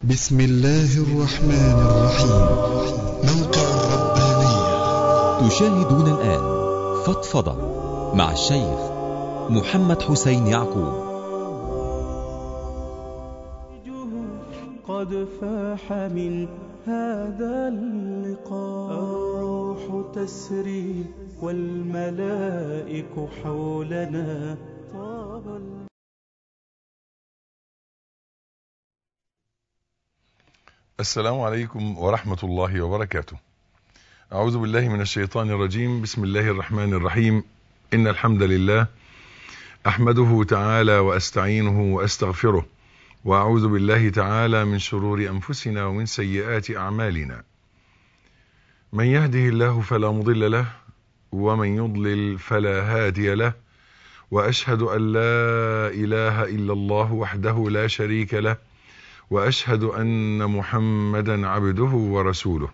بسم الله الرحمن الرحيم. موقع الربانية. تشاهدون الآن فضفضة مع الشيخ محمد حسين يعقوب. قد فاح من هذا اللقاء، الروح تسري والملائك حولنا. السلام عليكم ورحمة الله وبركاته. أعوذ بالله من الشيطان الرجيم. بسم الله الرحمن الرحيم. إن الحمد لله أحمده تعالى وأستعينه وأستغفره، وأعوذ بالله تعالى من شرور أنفسنا ومن سيئات أعمالنا. من يهده الله فلا مضل له، ومن يضلل فلا هادي له، وأشهد أن لا إله إلا الله وحده لا شريك له، وأشهد أن محمدا عبده ورسوله.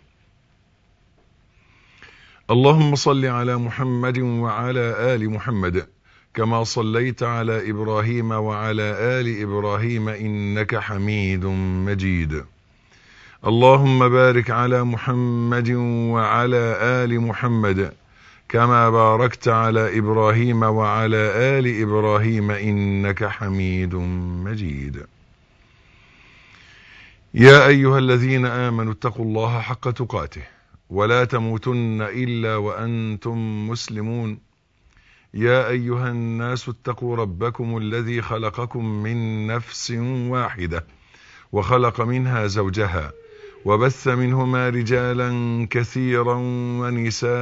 اللهم صل على محمد وعلى آل محمد كما صليت على إبراهيم وعلى آل إبراهيم إنك حميد مجيد. اللهم بارك على محمد وعلى آل محمد كما باركت على إبراهيم وعلى آل إبراهيم إنك حميد مجيد. يا أيها الذين آمنوا اتقوا الله حق تقاته ولا تموتن إلا وأنتم مسلمون. يا أيها الناس اتقوا ربكم الذي خلقكم من نفس واحدة وخلق منها زوجها وبث منهما رجالا كثيرا ونساء،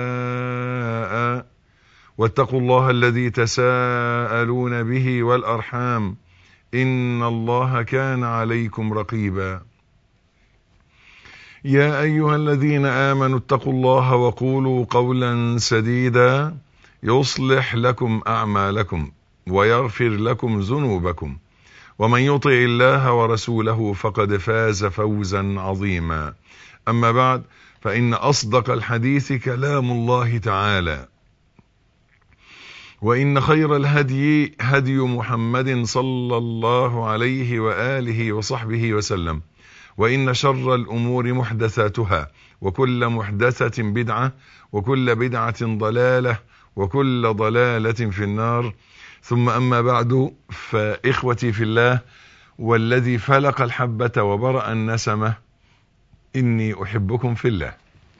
واتقوا الله الذي تساءلون به والأرحام إن الله كان عليكم رقيبا. يا أيها الذين آمنوا اتقوا الله وقولوا قولا سديدا يصلح لكم أعمالكم ويغفر لكم ذنوبكم، ومن يطع الله ورسوله فقد فاز فوزا عظيما. أما بعد، فإن أصدق الحديث كلام الله تعالى، وإن خير الهدي هدي محمد صلى الله عليه وآله وصحبه وسلم، وإن شر الأمور محدثاتها، وكل محدثة بدعة، وكل بدعة ضلالة، وكل ضلالة في النار. ثم أما بعد، فإخوتي في الله والذي فلق الحبة وبرأ النسمة، إني أحبكم في الله،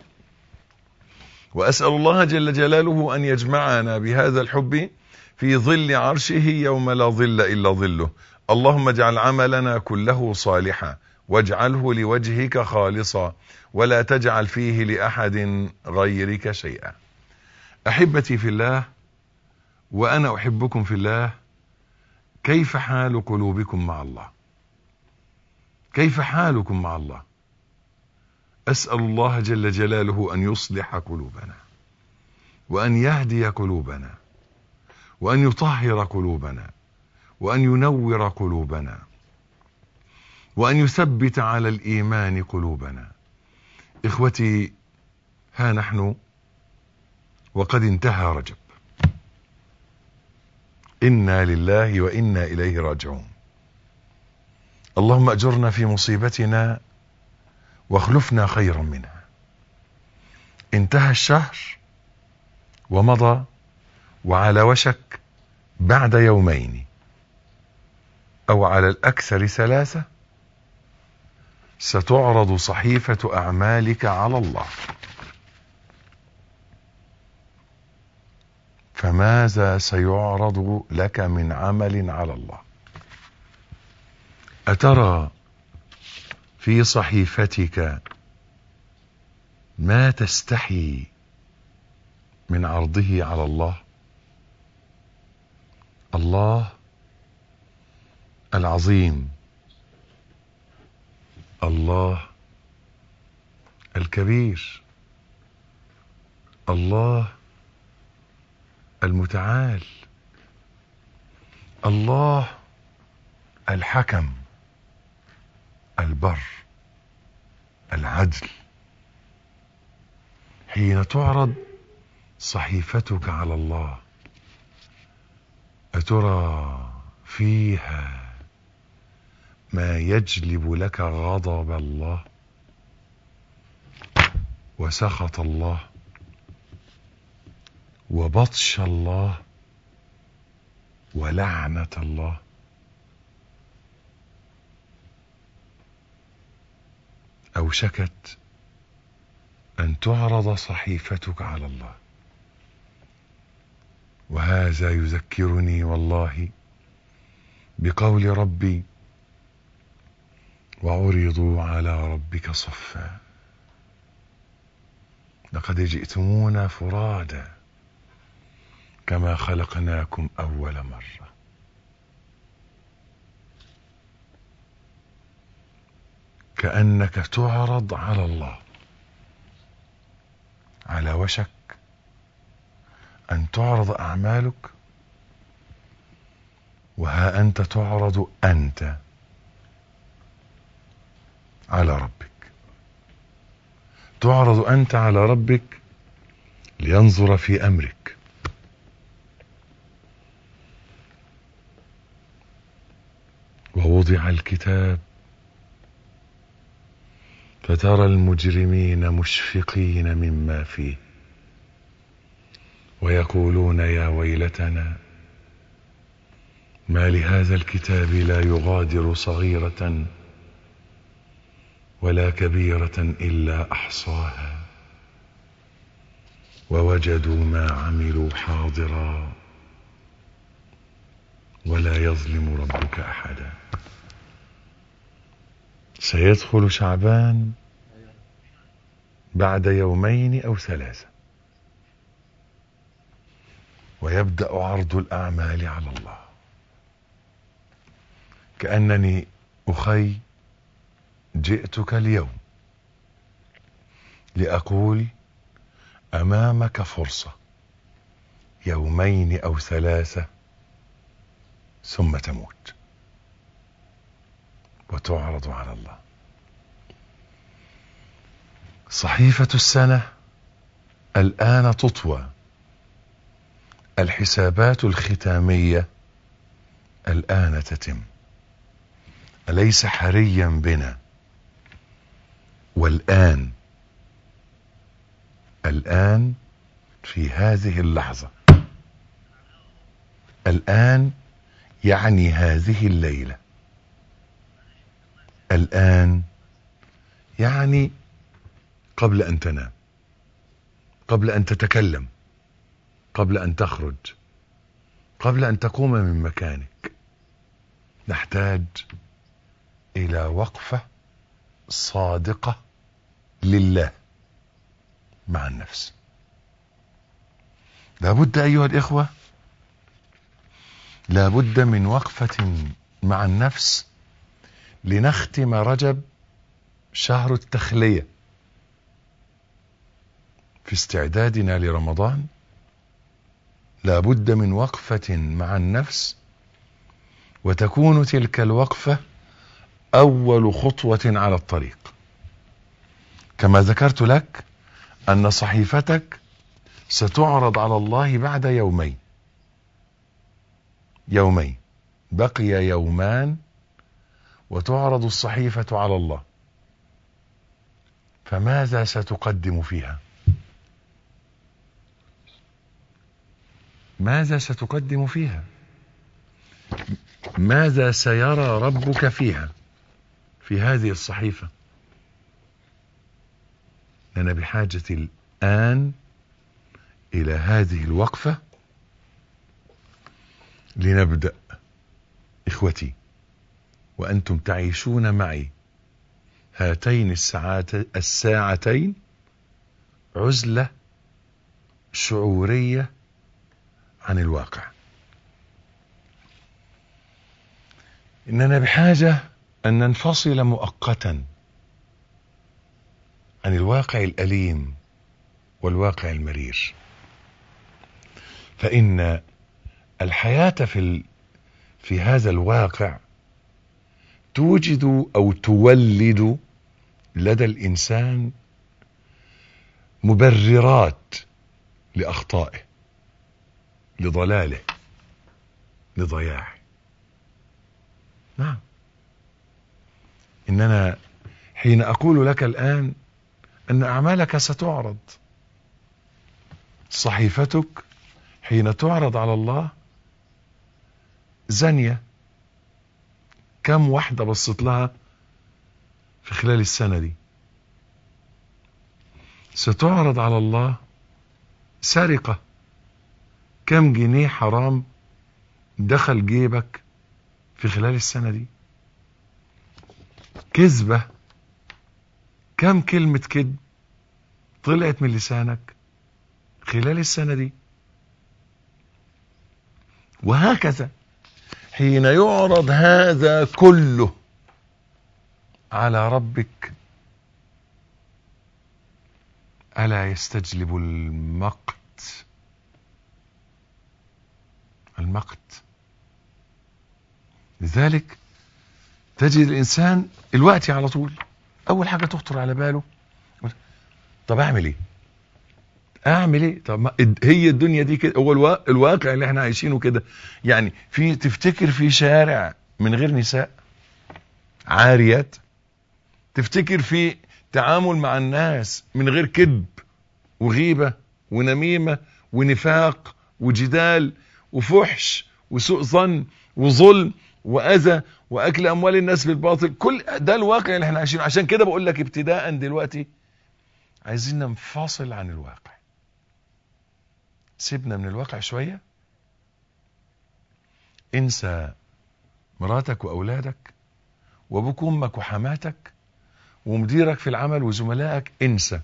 وأسأل الله جل جلاله أن يجمعنا بهذا الحب في ظل عرشه يوم لا ظل إلا ظله. اللهم اجعل عملنا كله صالحا، واجعله لوجهك خالصا، ولا تجعل فيه لأحد غيرك شيئا. أحبتي في الله، وأنا أحبكم في الله، كيف حال قلوبكم مع الله؟ كيف حالكم مع الله؟ أسأل الله جل جلاله أن يصلح قلوبنا، وأن يهدي قلوبنا، وأن يطهر قلوبنا، وأن ينور قلوبنا، وأن يثبت على الإيمان قلوبنا. إخوتي، ها نحن وقد انتهى رجب. إنا لله وإنا إليه راجعون. اللهم أجرنا في مصيبتنا واخلفنا خيرا منها. انتهى الشهر ومضى، وعلى وشك بعد يومين أو على الأكثر 3 ستعرض صحيفة أعمالك على الله. فماذا سيعرض لك من عمل على الله؟ أترى في صحيفتك ما تستحي من عرضه على الله؟ الله العظيم، الله الكبير، الله المتعال، الله الحكم البر العدل. حين تعرض صحيفتك على الله، أترى فيها ما يجلب لك غضب الله وسخط الله وبطش الله ولعنة الله. أوشكت أن تعرض صحيفتك على الله. وهذا يذكرني والله بقول ربي: وعرضوا على ربك صفا لقد جئتمونا فرادا كما خلقناكم أول مرة. كأنك تعرض على الله، على وشك أن تعرض أعمالك، وها أنت تعرض أنت على ربك. تعرض أنت على ربك لينظر في أمرك. ووضع الكتاب فترى المجرمين مشفقين مما فيه ويقولون يا ويلتنا ما لهذا الكتاب لا يغادر صغيرة ولا كبيرة إلا أحصاها ووجدوا ما عملوا حاضرا ولا يظلم ربك أحدا. سيدخل شعبان بعد يومين أو 3 ويبدأ عرض الأعمال على الله. كأنني أخي جئتك اليوم لأقول أمامك فرصة 2 أو 3 ثم تموت وتعرض على الله. صحيفة السنة الآن تطوى، الحسابات الختامية الآن تتم. أليس حريا بنا والآن في هذه اللحظة، الآن يعني هذه الليلة، الآن يعني قبل أن تنام، قبل أن تتكلم، قبل أن تخرج، قبل أن تقوم من مكانك، نحتاج إلى وقفة صادقة لله مع النفس. لابد أيها الإخوة، لابد من وقفة مع النفس لنختم رجب شهر التخلية في استعدادنا لرمضان. لابد من وقفة مع النفس، وتكون تلك الوقفة أول خطوة على الطريق. كما ذكرت لك أن صحيفتك ستعرض على الله بعد يومين، بقي 2 يوم وتعرض الصحيفة على الله. فماذا ستقدم فيها؟ ماذا ستقدم فيها؟ ماذا سيرى ربك فيها، في هذه الصحيفة؟ أنا بحاجة الآن إلى هذه الوقفة لنبدأ. إخوتي، وأنتم تعيشون معي هاتين الساعتين عزلة شعورية عن الواقع. إننا بحاجة أن ننفصل مؤقتا عن الواقع الأليم والواقع المرير. فإن الحياة في هذا الواقع توجد أو تولد لدى الإنسان مبررات لأخطائه، لضلاله، لضياعه. نعم، إننا حين أقول لك الآن أن أعمالك ستعرض، صحيفتك حين تعرض على الله زانية، كم واحدة بصت لها في خلال السنة دي؟ ستعرض على الله سرقة، كم جنيه حرام دخل جيبك في خلال السنة دي؟ كذبة، كم كلمة كذب طلعت من لسانك خلال السنة دي؟ وهكذا حين يعرض هذا كله على ربك ألا يستجلب المقت لذلك تجد الإنسان الوقت على طول أول حاجة تخطر على باله، طب أعمل إيه؟ طب هي الدنيا دي كده، هو الواقع اللي احنا عايشينه كده. يعني تفتكر في شارع من غير نساء عاريات؟ تفتكر في تعامل مع الناس من غير كذب وغيبة ونميمة ونفاق وجدال وفحش وسوء ظن وظلم وأذى وأكل أموال الناس بالباطل؟ كل ده الواقع اللي احنا عايشينه. عشان كده بقول لك ابتداء دلوقتي عايزين ننفصل عن الواقع، سيبنا من الواقع شوية، انسى مراتك وأولادك وابوك وامك وحماتك ومديرك في العمل وزملائك، انسى.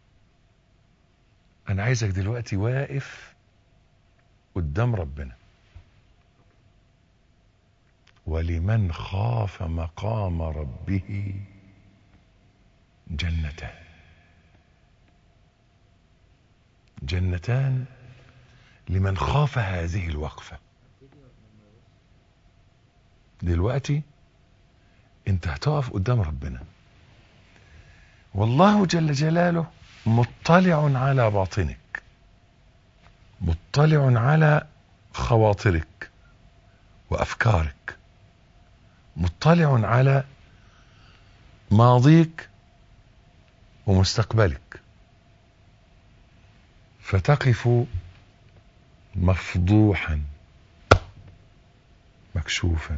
انا عايزك دلوقتي واقف قدام ربنا. ولمن خاف مقام ربه جنتان لمن خاف هذه الوقفة. دلوقتي انت هتقف قدام ربنا، والله جل جلاله مطلع على باطنك، مطلع على خواطرك وأفكارك، مطلع على ماضيك ومستقبلك، فتقف مفضوحا مكشوفا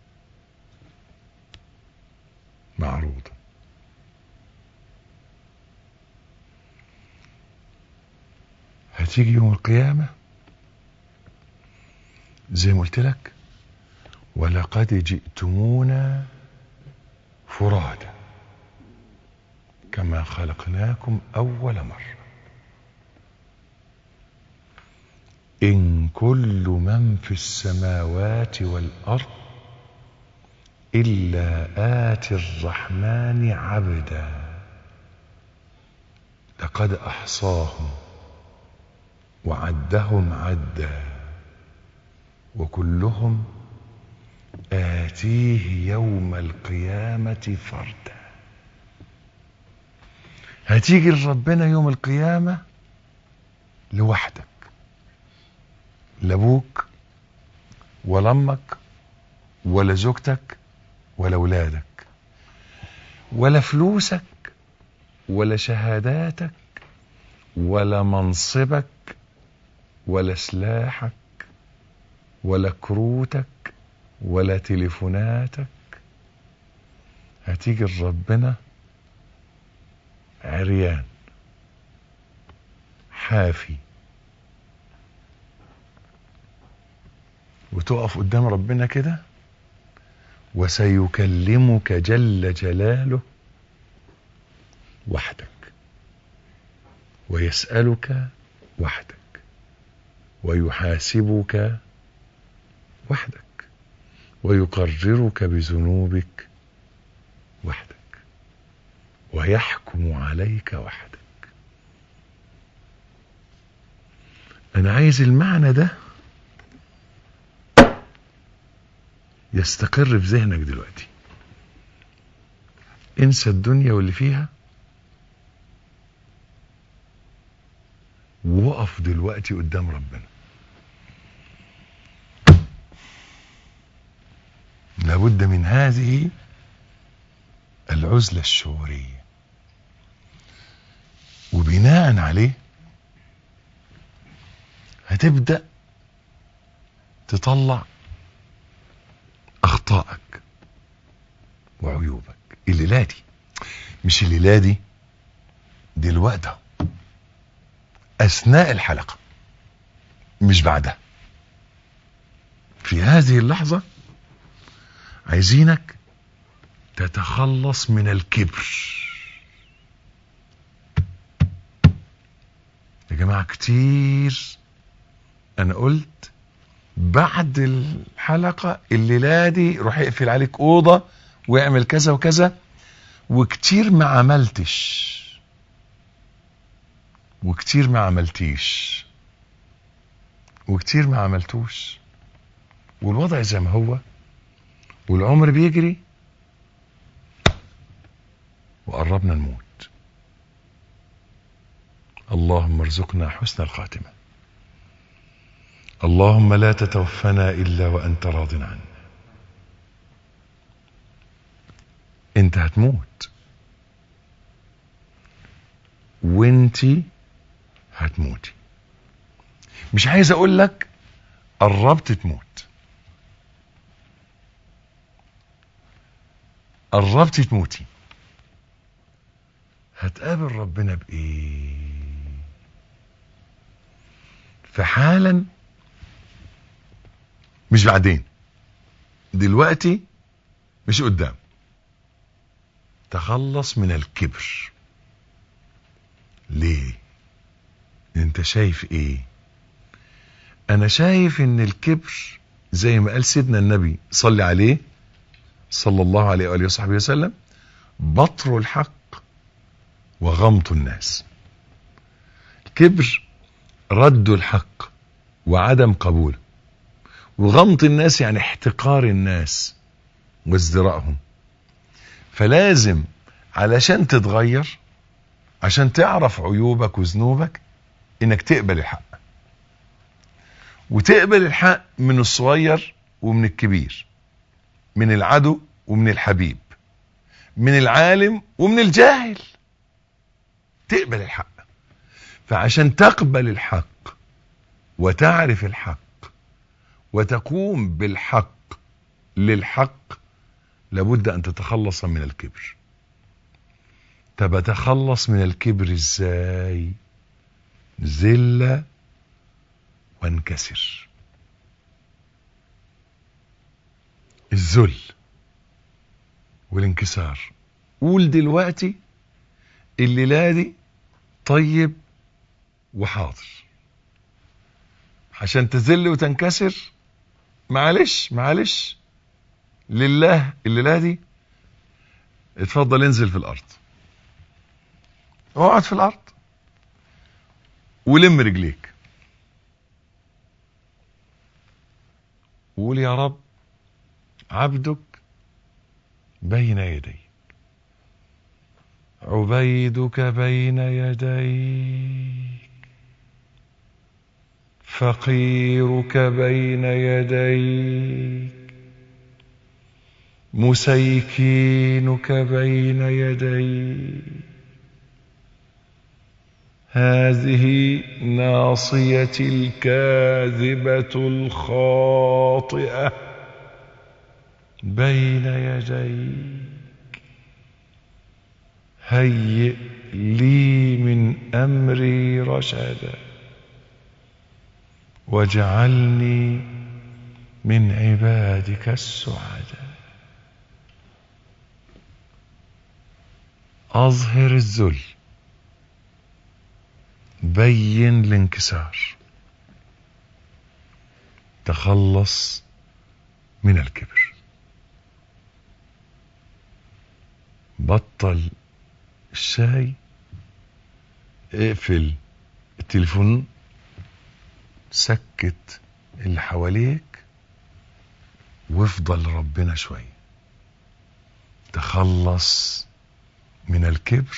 معروضا. هتيجي يوم القيامة زي ما قلت لك، ولقد جئتمونا فرادا كما خلقناكم أول مرة. إن كل من في السماوات والأرض إلا آتي الرحمن عبدا لقد أحصاهم وعدهم عدا وكلهم آتيه يوم القيامة فردا. هتيجي لربنا يوم القيامة لوحدك، لا ابوك ولا امك ولا زوجتك ولا اولادك ولا فلوسك ولا شهاداتك ولا منصبك ولا سلاحك ولا كروتك ولا تليفوناتك. هتيجي لربنا عريان حافي، وتقف قدام ربنا كده، وسيكلمك جل جلاله وحدك، ويسألك وحدك، ويحاسبك وحدك، ويقررك بذنوبك وحدك، ويحكم عليك وحدك. أنا عايز المعنى ده يستقر في ذهنك دلوقتي. انسى الدنيا واللي فيها، ووقف دلوقتي قدام ربنا. لابد من هذه العزلة الشعورية، وبناء عليه هتبدأ تطلع أخطائك وعيوبك الليلة دي، مش الليلة دي، دلوقتي أثناء الحلقة، مش بعدها. في هذه اللحظة عايزينك تتخلص من الكبر. يا جماعة كتير أنا قلت بعد الحلقة الليلة دي روح اقفل عليك أوضة واعمل كذا وكذا، وكتير ما عملتش وكتير ما عملتيش وكتير ما عملتوش، والوضع زي ما هو، والعمر بيجري وقربنا نموت. اللهم ارزقنا حسن الخاتمة. اللهم لا تتوفنا إلا وأنت راض عنا. انت هتموت وانتي هتموتي. مش عايز اقول لك قربت تموت، قربت تموتي. هتقابل ربنا بايه؟ فحالا، مش بعدين، دلوقتي، مش قدام. تخلص من الكبر. ليه؟ انت شايف ايه؟ انا شايف ان الكبر زي ما قال سيدنا النبي صلى عليه صلى الله عليه وآله وصحبه وسلم: بطر الحق وغمط الناس. الكبر رد الحق وعدم قبوله، وغمط الناس يعني احتقار الناس وازدراءهم. فلازم علشان تتغير، عشان تعرف عيوبك وذنوبك، انك تقبل الحق، وتقبل الحق من الصغير ومن الكبير، من العدو ومن الحبيب، من العالم ومن الجاهل. تقبل الحق. فعشان تقبل الحق وتعرف الحق وتقوم بالحق للحق، لابد ان تتخلص من الكبر. طب اتخلص من الكبر ازاي؟ ذل وانكسر. الذل والانكسار. قول دلوقتي الليلة دي طيب وحاضر. عشان تذل وتنكسر، معلش لله الليلة دي اتفضل انزل في الارض، اقعد في الارض ولم رجليك، وقول يا رب عبدك بين يديك، عبيدك بين يديك، فقيرك بين يديك، مسيكينك بين يديك. هذه ناصيتي الكاذبة الخاطئة بين يديك، هيئ لي من أمري رشدا، واجعلني من عبادك السعداء. أظهر الذل، بين الانكسار، تخلص من الكبر. بطل الشاي، اقفل التليفون، سكت اللي حواليك، وافضل ربنا شوية. تخلص من الكبر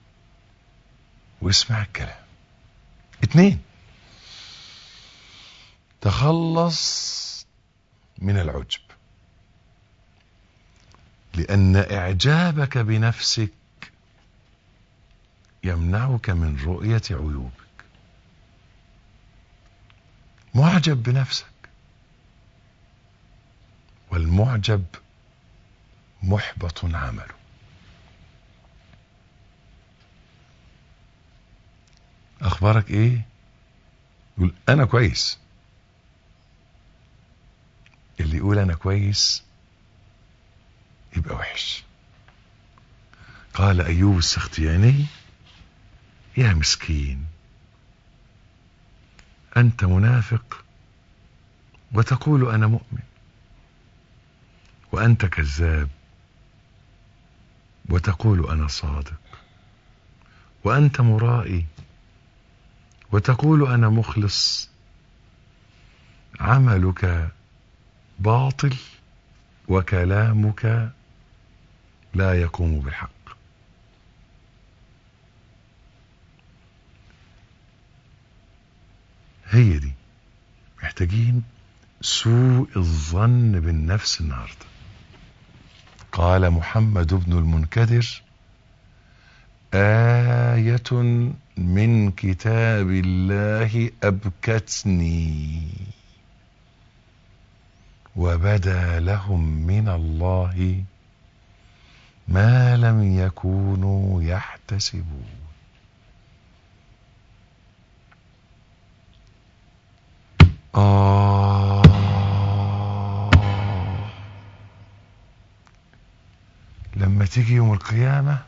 واسمع الكلام. 2، تخلص من العجب. لأن إعجابك بنفسك يمنعك من رؤية عيوبك. معجب بنفسك، والمعجب محبط عمله. أخبارك إيه؟ يقول أنا كويس. اللي يقول أنا كويس يبقى وحش. قال أيوب السختياني: يا مسكين، أنت منافق وتقول أنا مؤمن، وأنت كذاب وتقول أنا صادق، وأنت مرائي وتقول أنا مخلص. عملك باطل وكلامك لا يقوم بالحق. هي دي محتاجين سوء الظن بالنفس النهارده. قال محمد بن المنكدر: آية من كتاب الله أبكتني وبدا لهم من الله ما لم يكونوا يحتسبون. لما تيجي يوم القيامة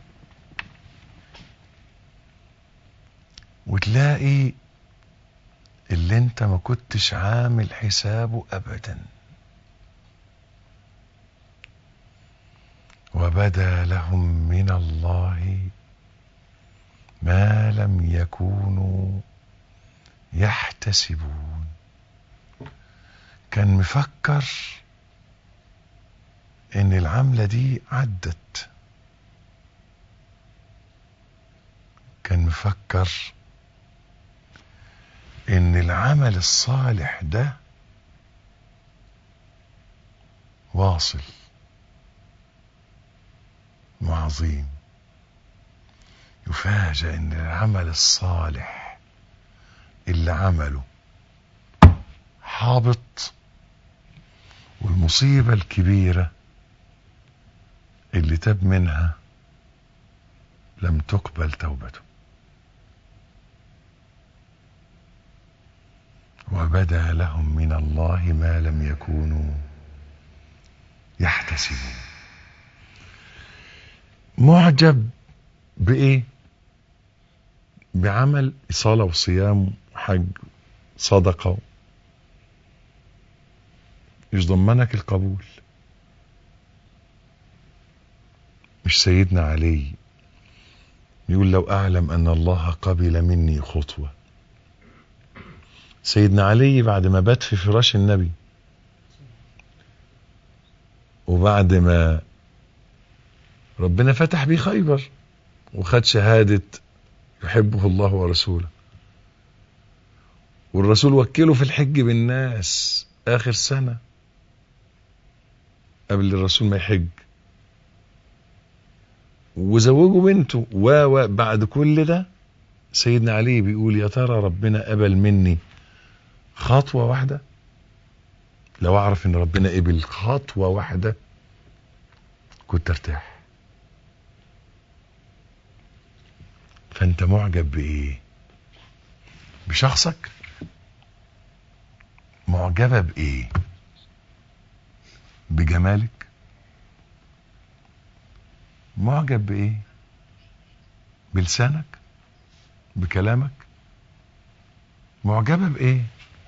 وتلاقي اللي انت ما كنتش عامل حسابه ابدا، وبدا لهم من الله ما لم يكونوا يحتسبون. كان مفكر ان العملة دي عدت، كان مفكر ان العمل الصالح ده واصل وعظيم. يفاجأ ان العمل الصالح اللي عمله حابط، والمصيبة الكبيرة اللي تاب منها لم تقبل توبته. وبدا لهم من الله ما لم يكونوا يحتسبون. معجب بإيه؟ بعمل صلاة وصيام وحج صدقة، مش ضمنك القبول. مش سيدنا علي يقول: لو أعلم أن الله قبل مني خطوة. سيدنا علي بعد ما بات في فراش النبي، وبعد ما ربنا فتح بيه خيبر وخد شهادة يحبه الله ورسوله، والرسول وكله في الحج بالناس آخر سنة قبل الرسول ما يحج، وزوجوا بنته بعد كل ده سيدنا علي بيقول: يا ترى ربنا قبل مني خطوة واحدة؟ لو اعرف ان ربنا قبل خطوة واحدة كنت ارتاح. فانت معجب بايه؟ بشخصك؟ معجبة بايه؟ بجمالك؟ معجب بايه؟ بلسانك؟ بكلامك؟ معجبة بايه؟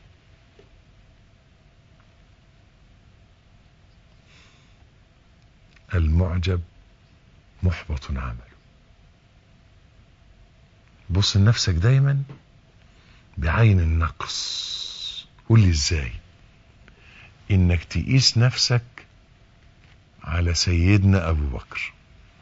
المعجب محبط عمله. بص لنفسك دايما بعين النقص. قول لي ازاي؟ انك تقيس نفسك على سيدنا ابو بكر.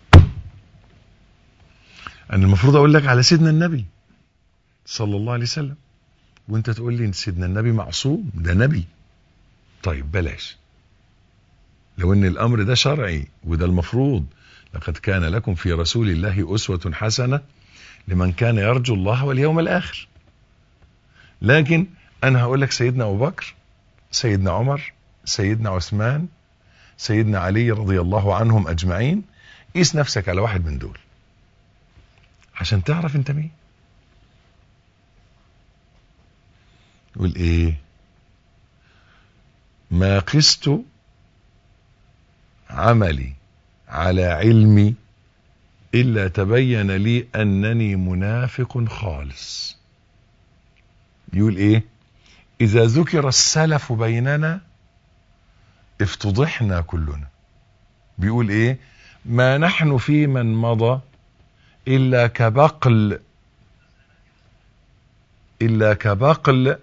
انا المفروض اقول لك على سيدنا النبي صلى الله عليه وسلم، وانت تقول لي ان سيدنا النبي معصوم، ده نبي. طيب بلاش، لو ان الامر ده شرعي وده المفروض. لقد كان لكم في رسول الله أسوة حسنة لمن كان يرجو الله واليوم الآخر. لكن انا هقول لك سيدنا ابو بكر، سيدنا عمر، سيدنا عثمان، سيدنا علي رضي الله عنهم اجمعين، قيس نفسك على واحد من دول عشان تعرف انت مين. قول ايه؟ ما قست عملي على علمي إلا تبين لي أنني منافق خالص. يقول إيه؟ إذا ذكر السلف بيننا افتضحنا كلنا. بيقول إيه؟ ما نحن في من مضى إلا كبقل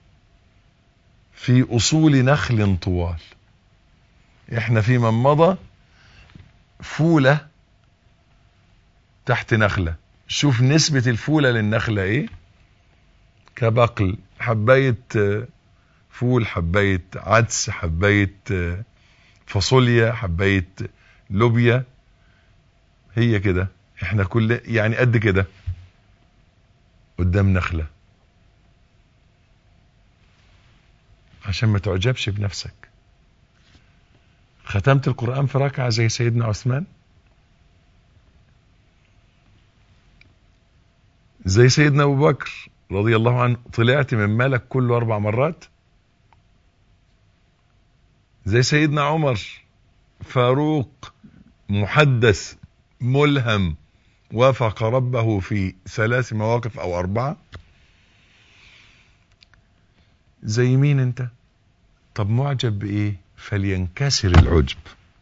في أصول نخل طوال. إحنا في من مضى فولة تحت نخلة. شوف نسبة الفولة للنخلة ايه؟ كبقل، حباية فول، حباية عدس، حباية فاصوليا، حباية لوبيا، هي كده. احنا كل يعني قد كده قدام نخلة. عشان ما تعجبش بنفسك. ختمت القرآن في ركعة زي سيدنا عثمان؟ زي سيدنا ابو بكر رضي الله عنه طلعت من مالك كله 4 مرات؟ زي سيدنا عمر فاروق محدث ملهم وافق ربه في 3 مواقف او 4؟ زي مين انت؟ طب معجب بايه؟ فلينكسر العجب،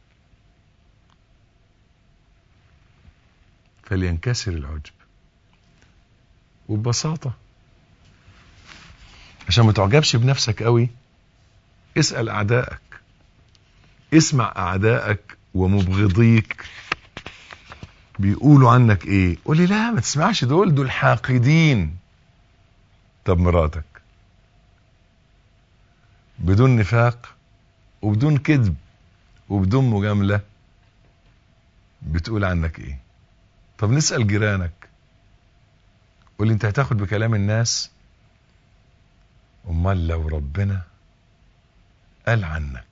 فلينكسر العجب. وببساطة عشان ما تعجبش بنفسك قوي اسأل اعدائك، اسمع اعدائك ومبغضيك بيقولوا عنك ايه. قولي لا ما تسمعش، دول حاقدين. طب مراتك بدون نفاق وبدون كذب وبدون مجاملة بتقول عنك ايه؟ طب نسأل جيرانك، قول انت هتاخد بكلام الناس؟ امال لو ربنا قال عنك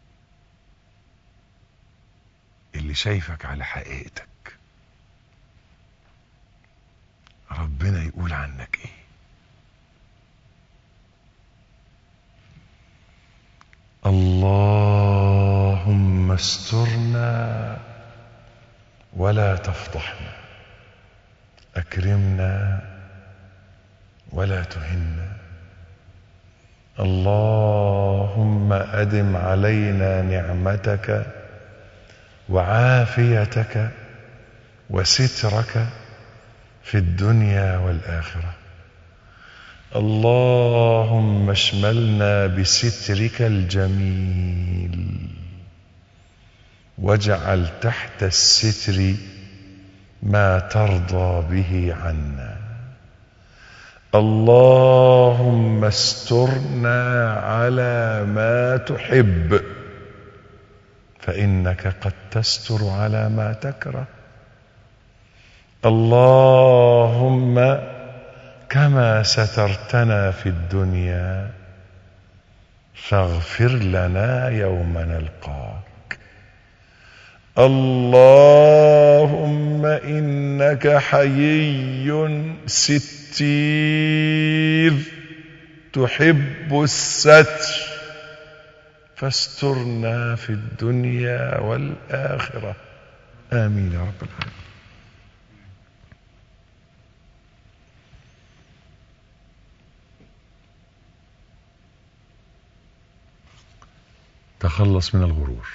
اللي شايفك على حقيقتك، ربنا يقول عنك ايه؟ اللهم استرنا ولا تفضحنا، اكرمنا ولا تهنا. اللهم ادم علينا نعمتك وعافيتك وسترك في الدنيا والآخرة. اللهم اشملنا بسترك الجميل واجعل تحت الستر ما ترضى به عنا. اللهم استرنا على ما تحب فإنك قد تستر على ما تكره. اللهم كما سترتنا في الدنيا فاغفر لنا يوم نلقاك. اللهم إنك حيي ستير تحب الستر فاسترنا في الدنيا والآخرة. آمين يا رب العالمين. تخلص من الغرور.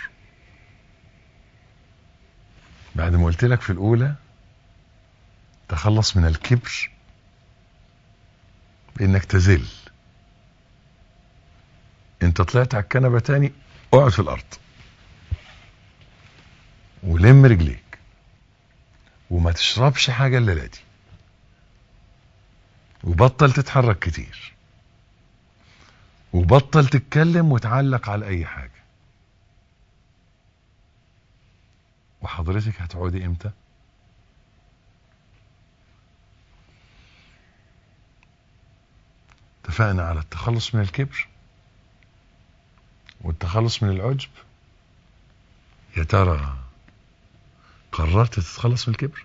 بعد ما قلت لك في الأولى تخلص من الكبر بإنك تذل. انت طلعت على الكنبة تاني، اقعد في الأرض ولم رجليك وما تشربش حاجة الليلة دي وبطل تتحرك كتير وبطل تتكلم وتعلق على أي حاجة وحضرتك هتعودي امتى؟ اتفقنا على التخلص من الكبر والتخلص من العجب. يا ترى قررت تتخلص من الكبر؟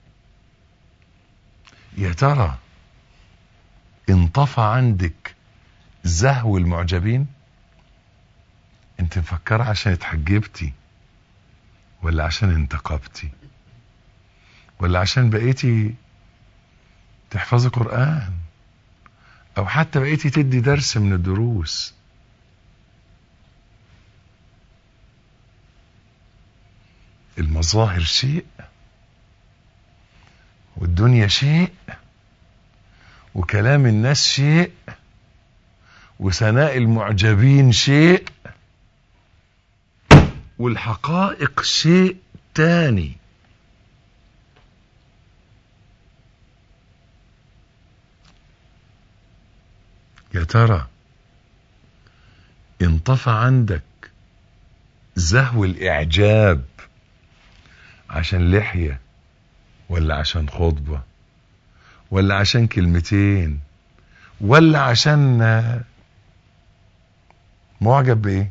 يا ترى انطفى عندك زهو المعجبين؟ انت مفكرة عشان اتحجبتي، ولا عشان انتقبتي، ولا عشان بقيتي تحفظي قرآن، او حتى بقيتي تدي درس من الدروس؟ المظاهر شيء، والدنيا شيء، وكلام الناس شيء، وثناء المعجبين شيء، والحقائق شيء تاني. يا ترى انطفى عندك زهو الإعجاب عشان لحية، ولا عشان خطبة، ولا عشان كلمتين، ولا عشان معجب بإيه؟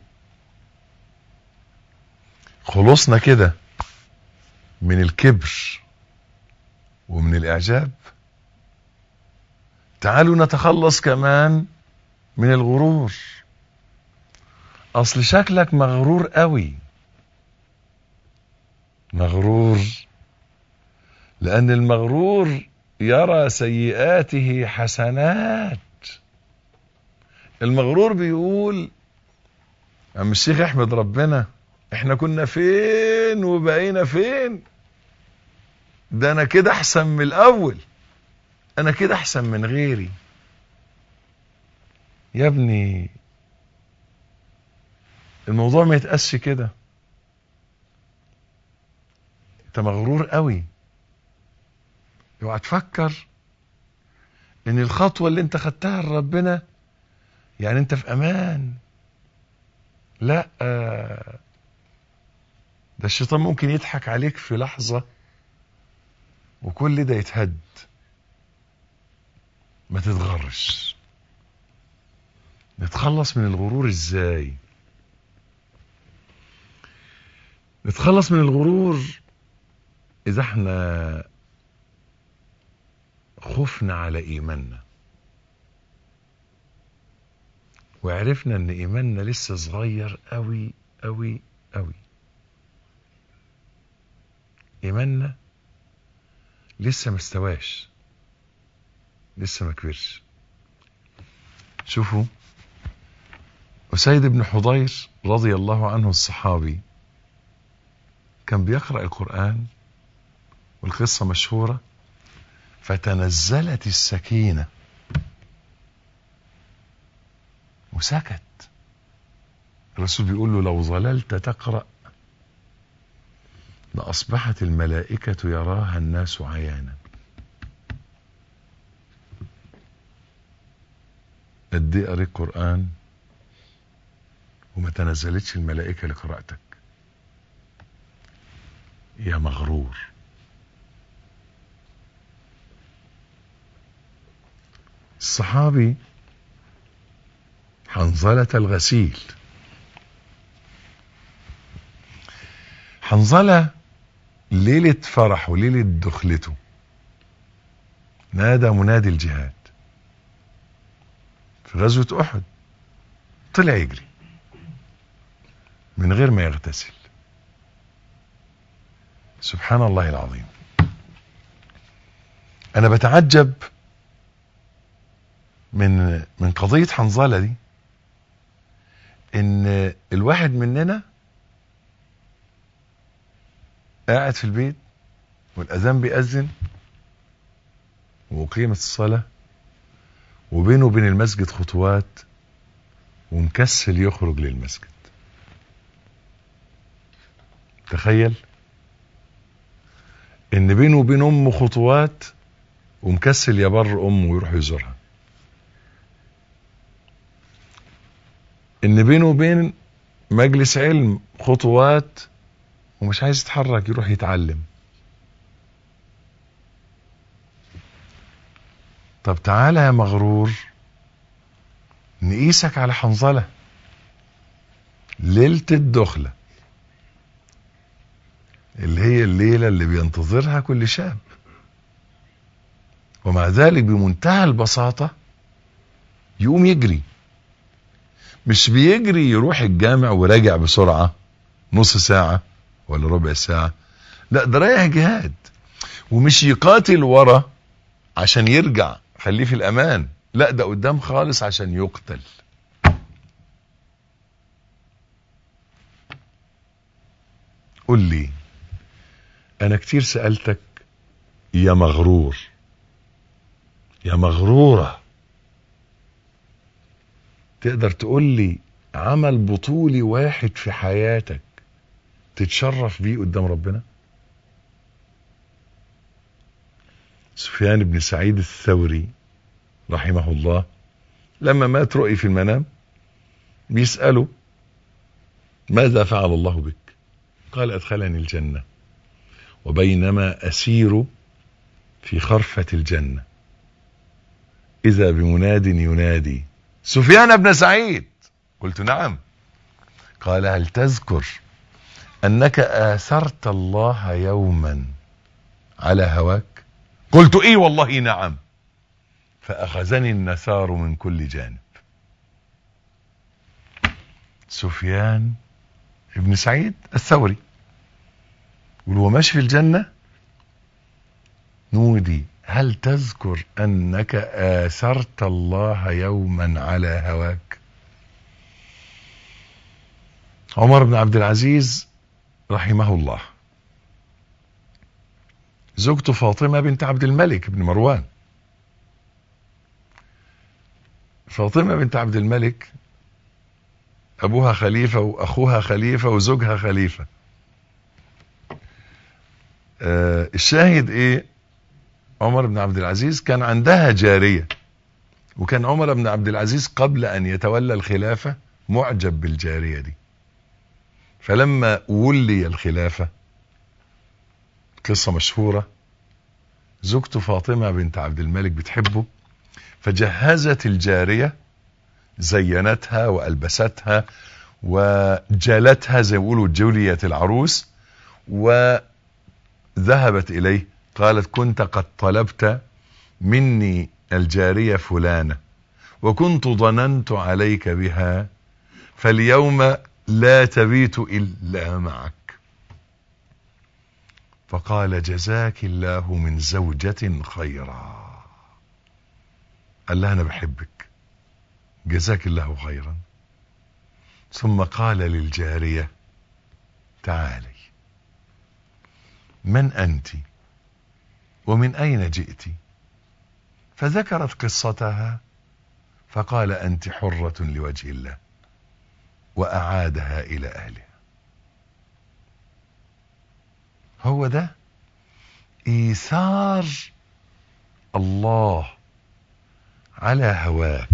خلصنا كده من الكبر ومن الإعجاب. تعالوا نتخلص كمان من الغرور. أصل شكلك مغرور قوي، مغرور لأن المغرور يرى سيئاته حسنات. المغرور بيقول عم الشيخ احمد ربنا، احنا كنا فين وبقينا فين؟ ده انا كده احسن من الاول، انا كده احسن من غيري. يا ابني الموضوع ما يتقاسش كده، انت مغرور قوي. اوعى تفكر ان الخطوة اللي انت خدتها لربنا يعني انت في امان. لا، ده الشيطان ممكن يضحك عليك في لحظة وكل ده يتهد. ما تتغرش. نتخلص من الغرور ازاي؟ نتخلص من الغرور اذا احنا خفنا على ايماننا، وعرفنا ان ايماننا لسه صغير قوي قوي قوي. ايماننا لسه ما استواش، لسه ما كبرش. شوفوا أسيد بن حضير رضي الله عنه الصحابي كان بيقرأ القرآن، والقصة مشهورة. فتنزلت السكينة وسكت. الرسول بيقول له لو ظللت تقرأ لأصبحت الملائكة يراها الناس عيانا. قد ايه قريت قرآن وما تنزلتش الملائكة لقراءتك؟ يا مغرور. الصحابي حنظلة الغسيل. حنظلة ليلة فرح وليلة دخلته نادى منادي الجهاد في غزوة أحد. طلع يجري من غير ما يغتسل. سبحان الله العظيم. أنا بتعجب من قضية حنظلة دي، إن الواحد مننا قاعد في البيت والأذان بيأذن وقيمة الصلاة وبينه وبين المسجد خطوات ومكسل يخرج للمسجد. تخيل ان بينه وبين امه خطوات ومكسل يبر امه ويروح يزورها. ان بينه وبين مجلس علم خطوات ومش عايز يتحرك يروح يتعلم. طب تعالى يا مغرور نقيسك على حنظلة ليلة الدخلة، اللي هي الليلة اللي بينتظرها كل شاب، ومع ذلك بمنتهى البساطة يقوم يجري. مش بيجري يروح الجامع وراجع بسرعة نص ساعة ولا ربع ساعة، لا ده رايح جهاد. ومش يقاتل ورا عشان يرجع خليه في الأمان، لا ده قدام خالص عشان يقتل. قل لي، أنا كتير سألتك يا مغرور يا مغرورة، تقدر تقول لي عمل بطولي واحد في حياتك تتشرف بيه قدام ربنا؟ سفيان بن سعيد الثوري رحمه الله لما مات رؤي في المنام، بيسأله ماذا فعل الله بك؟ قال أدخلني الجنة، وبينما أسير في خرفة الجنة إذا بمناد ينادي سفيان بن سعيد. قلت نعم. قال هل تذكر أنك آثرت الله يوما على هواك؟ قلت إيه والله نعم. فأخذني النثار من كل جانب. سفيان ابن سعيد الثوري وهو ماشي في الجنة نودي هل تذكر أنك آثرت الله يوما على هواك؟ عمر بن عبد العزيز رحمه الله زوجته فاطمة بنت عبد الملك بن مروان. فاطمة بنت عبد الملك أبوها خليفة وأخوها خليفة وزوجها خليفة. الشاهد إيه؟ عمر بن عبد العزيز كان عندها جارية، وكان عمر بن عبد العزيز قبل أن يتولى الخلافة معجب بالجارية دي. فلما ولي الخلافة، قصة مشهورة، زوجته فاطمة بنت عبد الملك بتحبه، فجهزت الجارية، زينتها وألبستها وجالتها زي ما يقولوا جولية العروس، وذهبت إليه. قالت كنت قد طلبت مني الجارية فلانة وكنت ظننت عليك بها، فاليوم لا تبيت إلا معك. فقال جزاك الله من زوجة خيرا. قال لها أنا بحبك، جزاك الله خيرا. ثم قال للجارية تعالي، من أنت ومن أين جئت؟ فذكرت قصتها، فقال أنت حرة لوجه الله، وأعادها إلى أهلها. هو ده إيثار الله على هواك.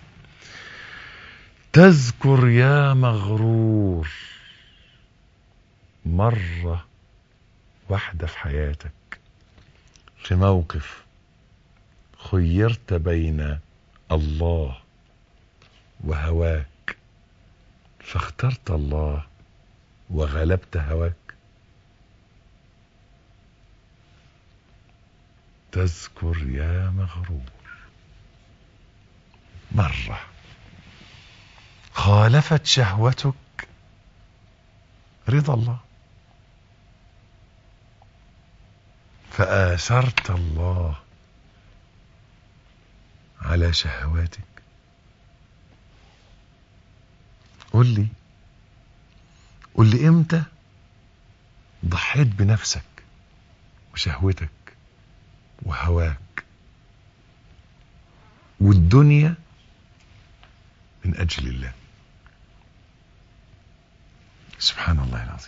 تذكر يا مغرور مرة واحدة في حياتك في موقف خيرت بين الله وهواك فاخترت الله وغلبت هواك؟ تذكر يا مغرور مرة خالفت شهوتك رضا الله فآثرت الله على شهواتك. قل لي امتى ضحيت بنفسك وشهوتك وهواك والدنيا من أجل الله؟ سبحان الله العظيم.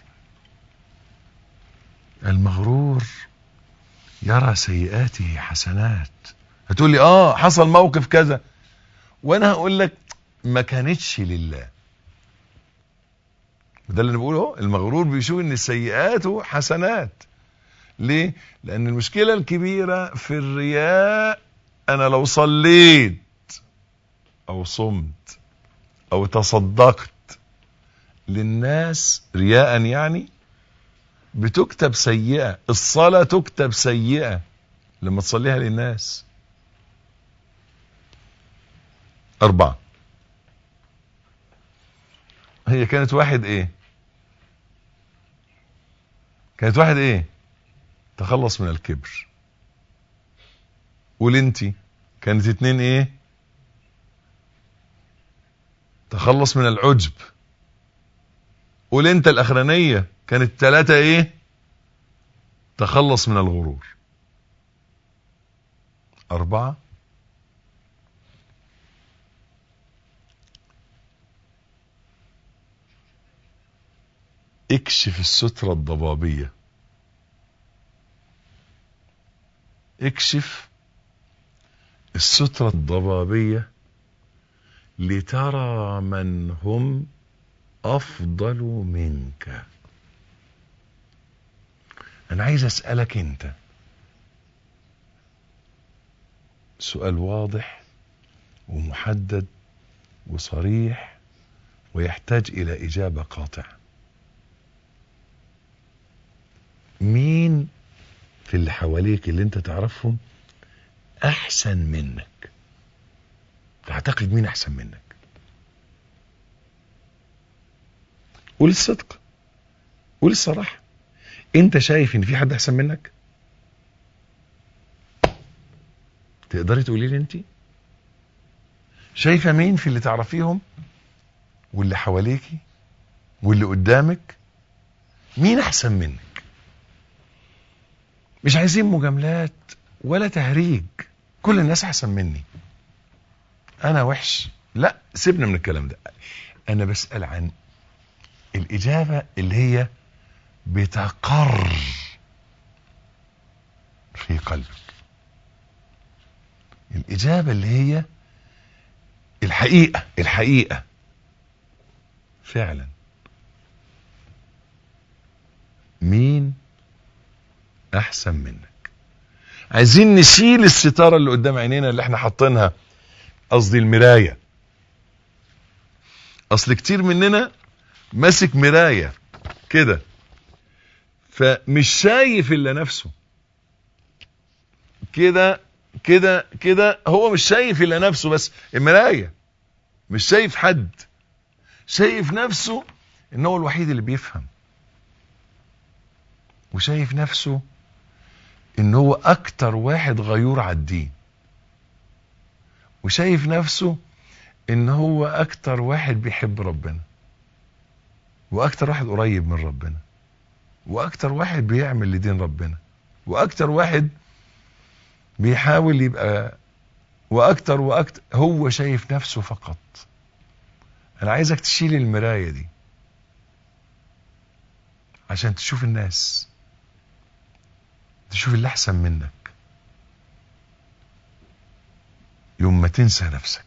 المغرور يرى سيئاته حسنات. هتقول لي حصل موقف كذا، وانا هقول لك ما كانتش لله. ده اللي بقوله. المغرور بيشوف ان سيئاته حسنات. ليه؟ لان المشكلة الكبيرة في الرياء. انا لو صليت او صمت او تصدقت للناس رياء يعني بتكتب سيئة. الصلاة تكتب سيئة لما تصليها للناس. 4. هي كانت واحد ايه؟ تخلص من الكبر. قول انتي. كانت 2 ايه؟ تخلص من العجب. قول انت الاخرانية. كانت 3 ايه؟ تخلص من الغرور. 4. اكشف السترة الضبابية. اكشف السترة الضبابية لترى من هم أفضل منك. أنا عايز أسألك أنت سؤال واضح ومحدد وصريح ويحتاج إلى إجابة قاطعة. مين في اللي حواليك اللي أنت تعرفهم أحسن منك؟ تعتقد مين أحسن منك؟ قول الصدق، قول الصراحة. أنت شايف إن في حد أحسن منك؟ تقدري تقولي لي أنت شايفة مين في اللي تعرفيهم واللي حواليكي واللي قدامك مين أحسن منك؟ مش عايزين مجاملات ولا تهريج. كل الناس أحسن مني، أنا وحش. لا، سيبنا من الكلام ده. أنا بسأل عن الإجابة اللي هي بتقر في قلبك. الإجابة اللي هي الحقيقة فعلا. مين أحسن منك؟ عايزين نشيل الستارة اللي قدام عينينا اللي احنا حاطينها، قصدي المراية. أصل كتير مننا ماسك مراية كده فمش شايف إلا نفسه. كده هو مش شايف إلا نفسه، بس المراية مش شايف حد. شايف نفسه إن هو الوحيد اللي بيفهم، وشايف نفسه إن هو أكتر واحد غيور على الدين، وشايف نفسه إن هو أكتر واحد بيحب ربنا، وأكتر واحد قريب من ربنا، وأكتر واحد بيعمل لدين ربنا، وأكتر واحد بيحاول يبقى، وأكتر. هو شايف نفسه فقط. أنا عايزك تشيل المراية دي عشان تشوف الناس، تشوف اللي أحسن منك، يوم ما تنسى نفسك.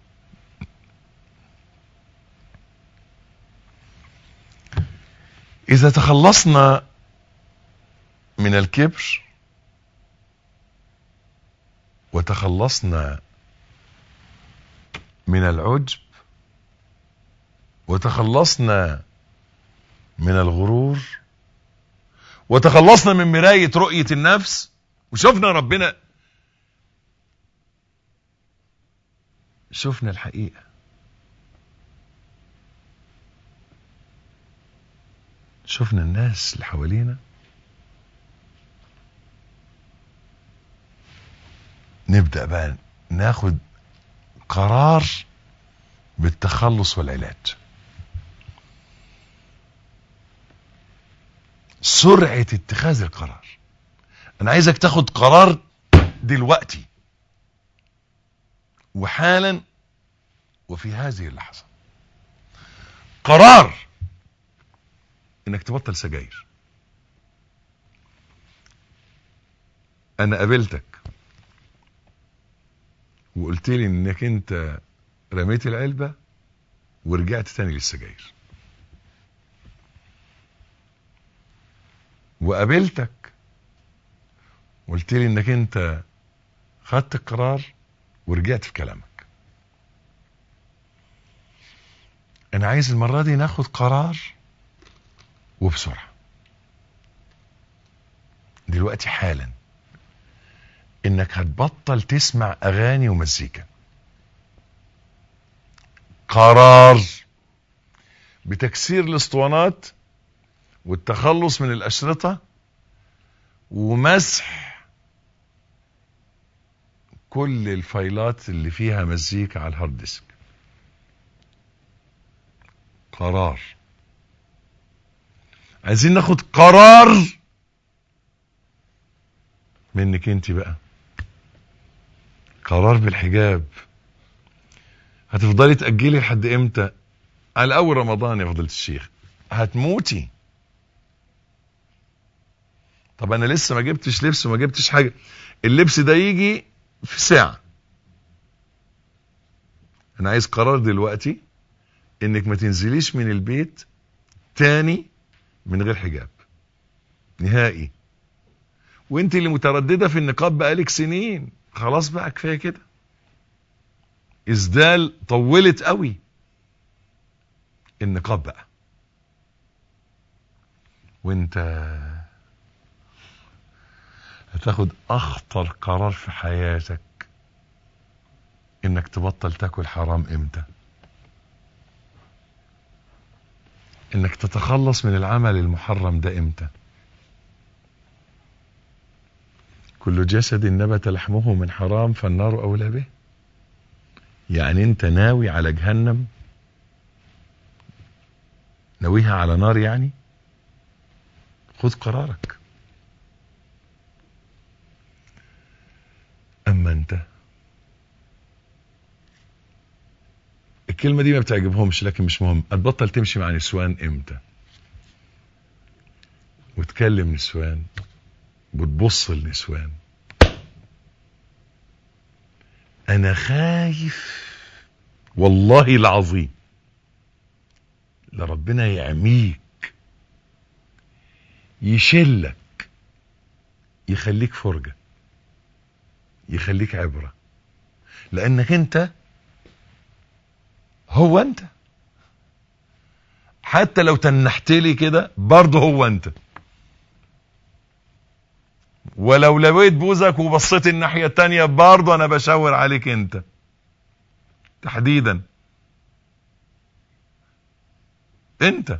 إذا تخلصنا من الكبر وتخلصنا من العجب وتخلصنا من الغرور وتخلصنا من مراية رؤية النفس وشفنا ربنا، شفنا الحقيقة، شفنا الناس اللي حوالينا، نبدأ بقى ناخد قرار بالتخلص والعلاج. سرعة اتخاذ القرار. انا عايزك تاخد قرار دلوقتي وحالا وفي هذه اللحظة. قرار انك تبطل سجاير. انا قابلتك وقلت لي انك انت رميت العلبة ورجعت تاني للسجاير. وقابلتك قلت لي انك انت خدت القرار ورجعت في كلامك. انا عايز المرة دي ناخد قرار وبسرعة دلوقتي حالا، انك هتبطل تسمع اغاني ومزيكا. قرار بتكسير الاسطوانات والتخلص من الاشرطة ومسح كل الفايلات اللي فيها مزيكا على الهارد ديسك. قرار. عايزين ناخد قرار منك انت بقى، قرار بالحجاب. هتفضلي تأجلي لحد امتى؟ على اول رمضان يا فضيلة الشيخ هتموتي. طب انا لسه ما جبتش لبس وما جبتش حاجة، اللبس ده يجي في ساعة. انا عايز قرار دلوقتي انك ما تنزليش من البيت تاني من غير حجاب نهائي. وانت اللي مترددة في النقاب بقالك سنين، خلاص بقى كفاية كده. ازدال طولت قوي النقاب بقى. وانت هتاخد اخطر قرار في حياتك، انك تبطل تاكل حرام. امتى؟ انك تتخلص من العمل المحرم ده. امتى؟ كل جسد نبت لحمه من حرام فالنار اولى به. يعني انت ناوي على جهنم، ناويها على نار يعني. خذ قرارك. اما انت، الكلمة دي ما بتعجبهمش لكن مش مهم. هتبطل تمشي مع نسوان امتى؟ وتكلم نسوان وتبص لنسوان. انا خايف والله العظيم لربنا يعميك، يشلك، يخليك فرجة، يخليك عبرة. لانك انت هو انت، حتى لو تنحت لي كده برضه هو انت. ولو لويت بوزك وبصيت الناحية التانية برضه انا بشاور عليك انت تحديدا. انت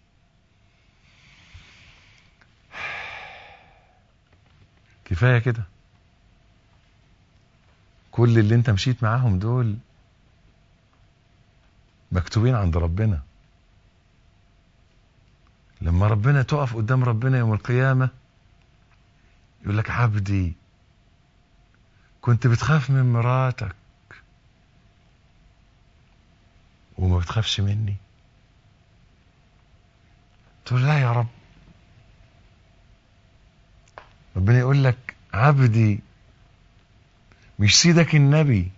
كفاية كده. كل اللي انت مشيت معاهم دول مكتوبين عند ربنا. لما ربنا تقف قدام ربنا يوم القيامة يقول لك عبدي كنت بتخاف من مراتك وما بتخافش مني. تقول لا يا رب. ربنا يقول لك عبدي مش سيدك النبي،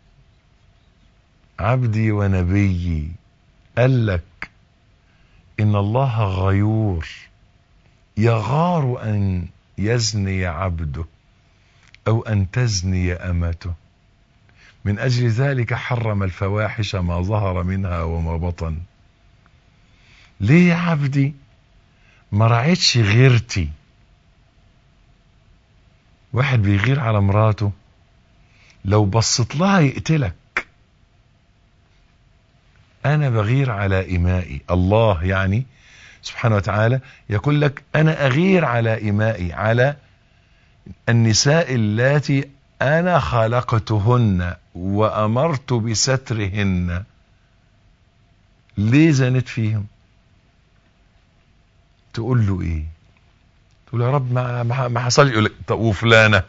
عبدي ونبيي قال لك إن الله غيور يغار أن يزني عبده أو أن تزني أمته، من أجل ذلك حرم الفواحش ما ظهر منها وما بطن. ليه يا عبدي ما رعيتش غيرتي؟ واحد بيغير على مراته لو بصت لها يقتلك. أنا بغير على إمائي. الله يعني سبحانه وتعالى يقول لك أنا أغير على إمائي، على النساء اللاتي أنا خلقتهن وأمرت بسترهن. ليه زنت فيهم؟ تقول له إيه؟ تقول يا رب ما حصل. يقول لك طب وفلانة؟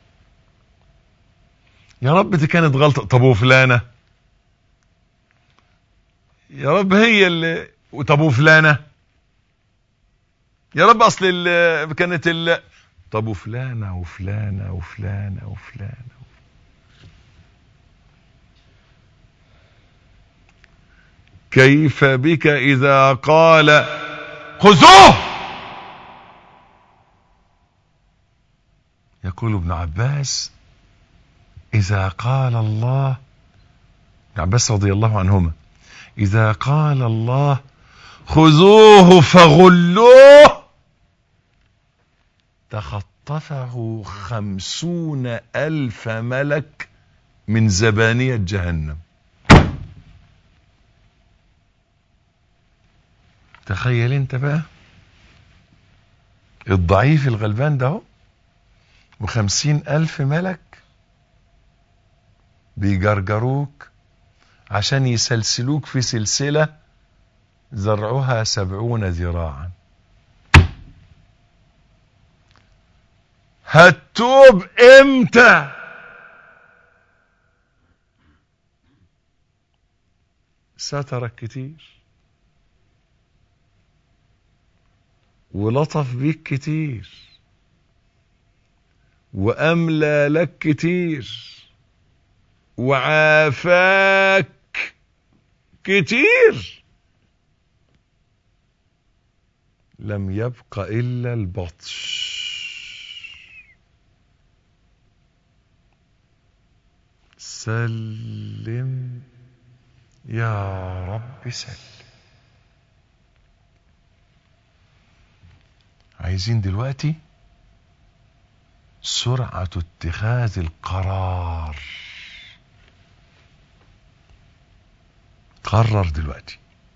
يا رب دي كانت غلطة. طب وفلانة؟ يا رب هي اللي. طب وفلانة؟ يا رب اصل اللي كانت طب وفلانة وفلانة وفلانة وفلانة. كيف بك اذا قال خذوه يقول ابن عباس إذا قال الله، ابن عباس رضي الله عنهما، إذا قال الله خذوه فغلوه تخطفه 50,000 ملك من زبانية جهنم. تخيل انت بقى الضعيف الغلبان ده و50,000 ملك بيجرجروك عشان يسلسلوك في سلسلة زرعها 70 ذراعا. هتوب امتى؟ سترك كتير ولطف بيك كتير وأملى لك كتير وعافاك كتير، لم يبق إلا البطش. سلم يا رب سلم. عايزين دلوقتي سرعة اتخاذ القرار. قرر دلوقتي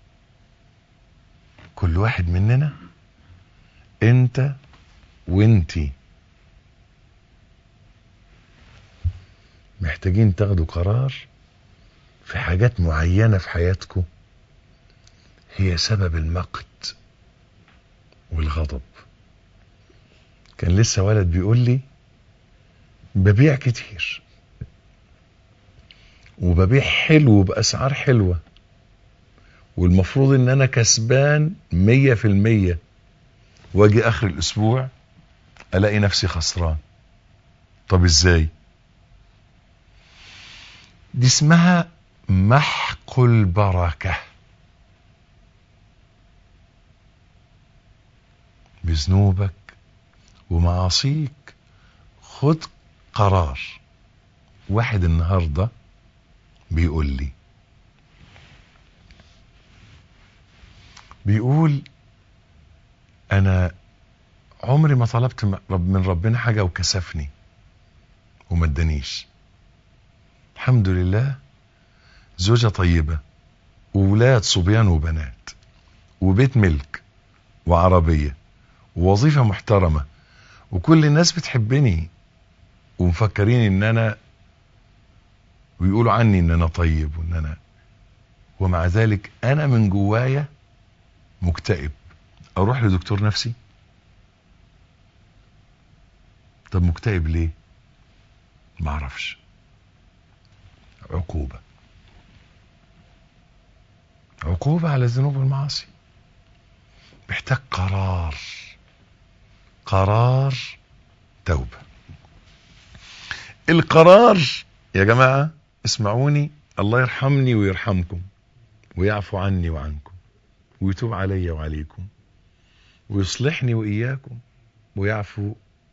كل واحد مننا، انت وانتي، محتاجين تاخدوا قرار في حاجات معينة في حياتكم هي سبب المقت والغضب. كان لسه ولد بيقول لي ببيع كتير وببيع حلو بأسعار حلوة والمفروض ان انا كسبان 100%، واجي اخر الاسبوع الاقي نفسي خسران. طب ازاي؟ دي اسمها محق البركة. بذنوبك ومعاصيك خد قرار. واحد النهاردة بيقول انا عمري ما طلبت من ربنا حاجة وكسفني وما ادانيش. الحمد لله، زوجة طيبة وولاد صبيان وبنات وبيت ملك وعربية ووظيفة محترمة وكل الناس بتحبني ومفكرين ان انا، ويقولوا عني ان انا طيب وان انا، ومع ذلك انا من جوايا مكتئب. اروح لدكتور نفسي؟ طب مكتئب ليه؟ ما اعرفش. عقوبة على الذنوب والمعاصي. محتاج قرار توبة. القرار يا جماعة اسمعوني، الله يرحمني ويرحمكم ويعفو عني وعنكم ويتوب علي وعليكم ويصلحني وإياكم ويعفو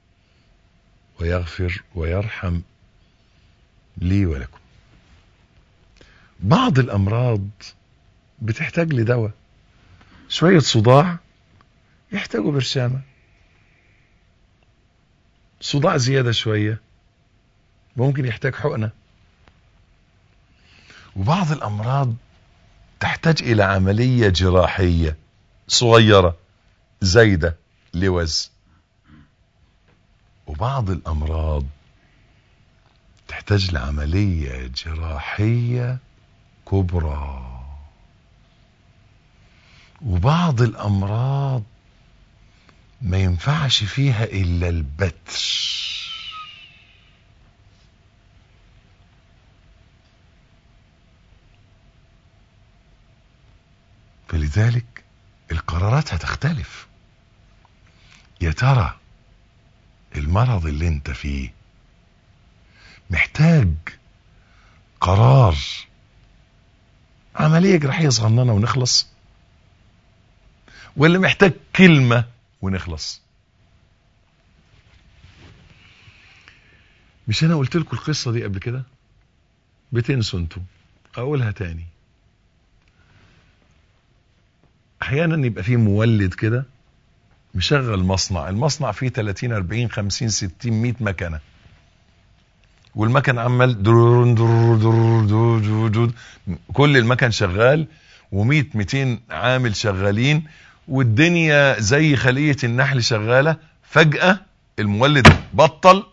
ويغفر ويرحم لي ولكم. بعض الأمراض بتحتاج لدواء. شوية صداع يحتاجوا برشامة، صداع زيادة شوية ممكن يحتاج حقنة. وبعض الأمراض تحتاج إلى عملية جراحية صغيرة زايدة لوز. وبعض الأمراض تحتاج لعملية جراحية كبرى. وبعض الأمراض ما ينفعش فيها إلا البتر. فلذلك القرارات هتختلف. يا ترى المرض اللي انت فيه محتاج قرار عملية جراحية صغننة ونخلص، ولا محتاج كلمة ونخلص؟ مش انا قلت لكم القصة دي قبل كده؟ بتنسوا انتوا، اقولها تاني. احيانا يبقى فيه مولد كده مشغل مصنع، المصنع فيه 30 40 50 60 100 مكنة، والمكن عمال درون درون درون درون درون، كل المكن شغال، و100 200 عامل شغالين، والدنيا زي خلية النحل شغالة. فجأة المولد بطل،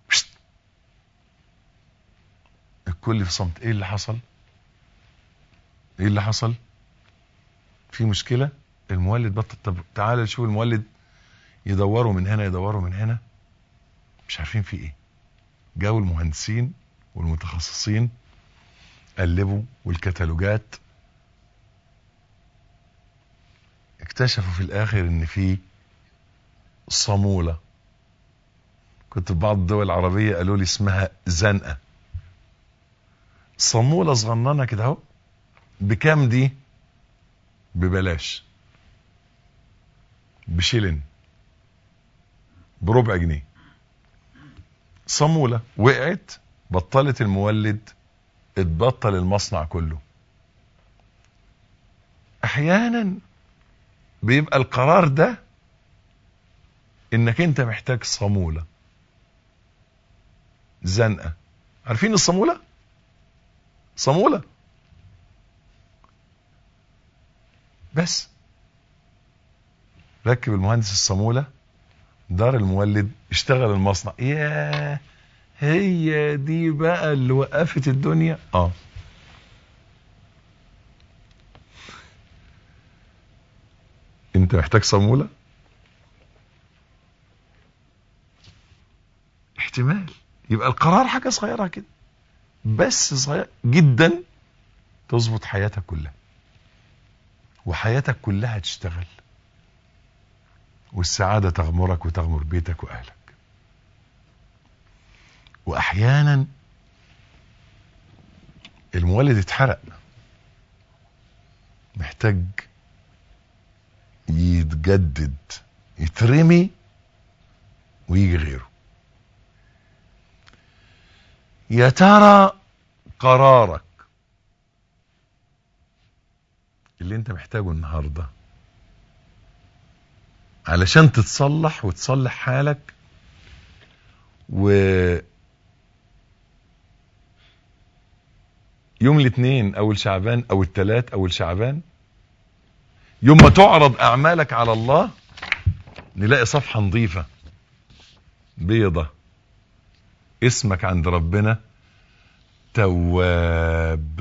الكل في صمت. ايه اللي حصل؟ ايه اللي حصل؟ في مشكلة؟ المولد بطل. طب تعالى نشوف المولد. يدوروا من هنا يدوروا من هنا، مش عارفين في ايه. جاوا المهندسين والمتخصصين قلبوا والكتالوجات، اكتشفوا في الاخر ان في صامولة. كنت في بعض الدول العربية قالوا لي اسمها زنقة. صامولة صغننة كده اهو. بكام دي؟ ببلاش، بشيلن، بربع جنيه. صامولة وقعت، بطلت المولد، اتبطل المصنع كله. احيانا بيبقى القرار ده انك انت محتاج صامولة، زنقة. عارفين الصامولة؟ صامولة بس. ركب المهندس الصامولة، دار المولد، اشتغل المصنع. ياه، هي دي بقى اللي وقفت الدنيا. انت محتاج صامولة؟ احتمال يبقى القرار حاجة صغيرة كده بس، صغيرة جدا، تظبط حياتك كلها، وحياتك كلها تشتغل، والسعادة تغمرك وتغمر بيتك وأهلك. وأحيانا المولد اتحرق، محتاج يتجدد، يترمي ويجي غيره. يا ترى قرارك اللي انت محتاجه النهاردة علشان تتصلح وتصلح حالك، يوم الاثنين اول شعبان او الثلاث اول شعبان، يوم ما تعرض اعمالك على الله، نلاقي صفحة نظيفة بيضة، اسمك عند ربنا تواب.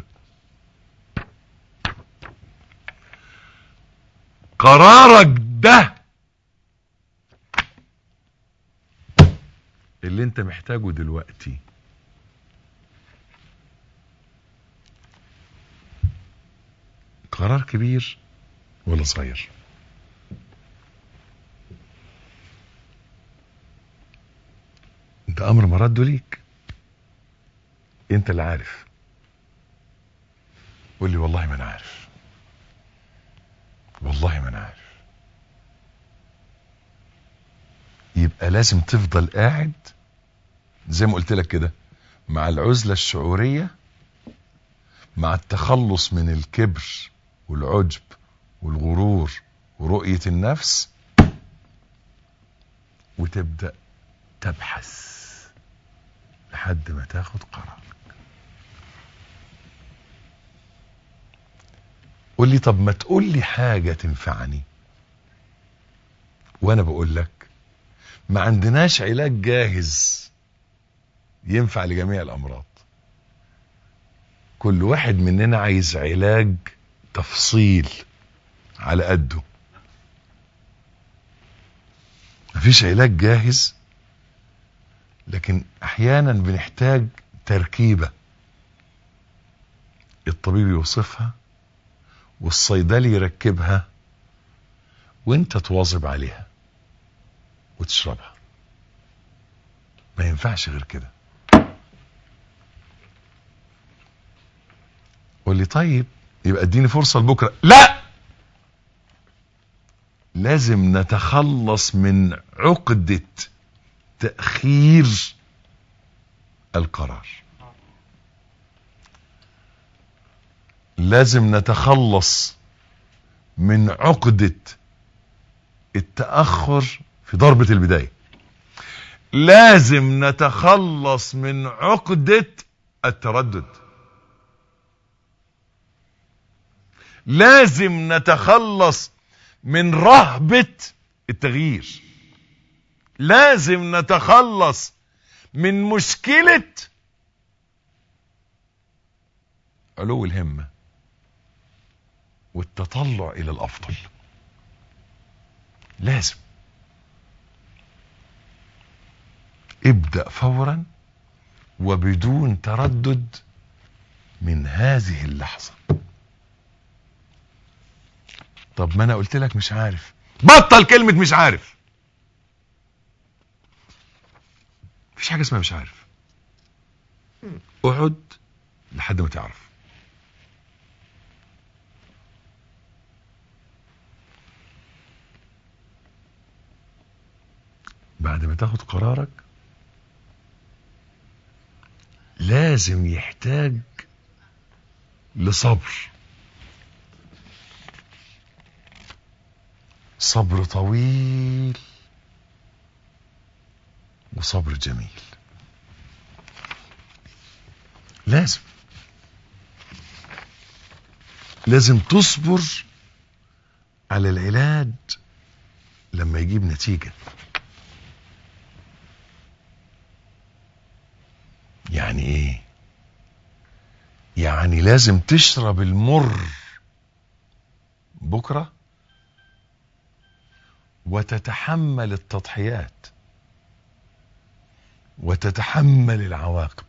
قرارك ده اللي انت محتاجه دلوقتي. قرار كبير ولا صغير؟ انت امر مرده ليك، انت اللي عارف. قول لي والله ما انا عارف، والله ما انا عارف. يبقى لازم تفضل قاعد زي ما قلت لك كده، مع العزلة الشعورية، مع التخلص من الكبر والعجب والغرور ورؤية النفس، وتبدأ تبحث لحد ما تاخد قرارك. قول لي طب ما تقول لي حاجة تنفعني، وانا بقول لك ما عندناش علاج جاهز ينفع لجميع الامراض. كل واحد مننا عايز علاج تفصيل على قده. مفيش علاج جاهز، لكن احيانا بنحتاج تركيبة الطبيب يوصفها والصيدلي يركبها وانت تواظب عليها وتشربها. ما ينفعش غير كده. قول لي طيب يبقى اديني فرصة لبكرة. لا، لازم نتخلص من عقدة تأخير القرار. لازم نتخلص من عقدة التأخر في ضربة البداية. لازم نتخلص من عقدة التردد. لازم نتخلص من رهبة التغيير. لازم نتخلص من مشكلة علو الهمة والتطلع إلى الأفضل. لازم ابدأ فورا وبدون تردد من هذه اللحظة. طب ما أنا قلت لك مش عارف. بطل كلمة مش عارف. مفيش حاجة اسمها مش عارف. اقعد لحد ما تعرف. بعد ما تاخد قرارك لازم يحتاج لصبر. صبر طويل وصبر جميل. لازم تصبر على العلاج لما يجيب نتيجة. يعني ايه؟ يعني لازم تشرب المر بكرة وتتحمل التضحيات وتتحمل العواقب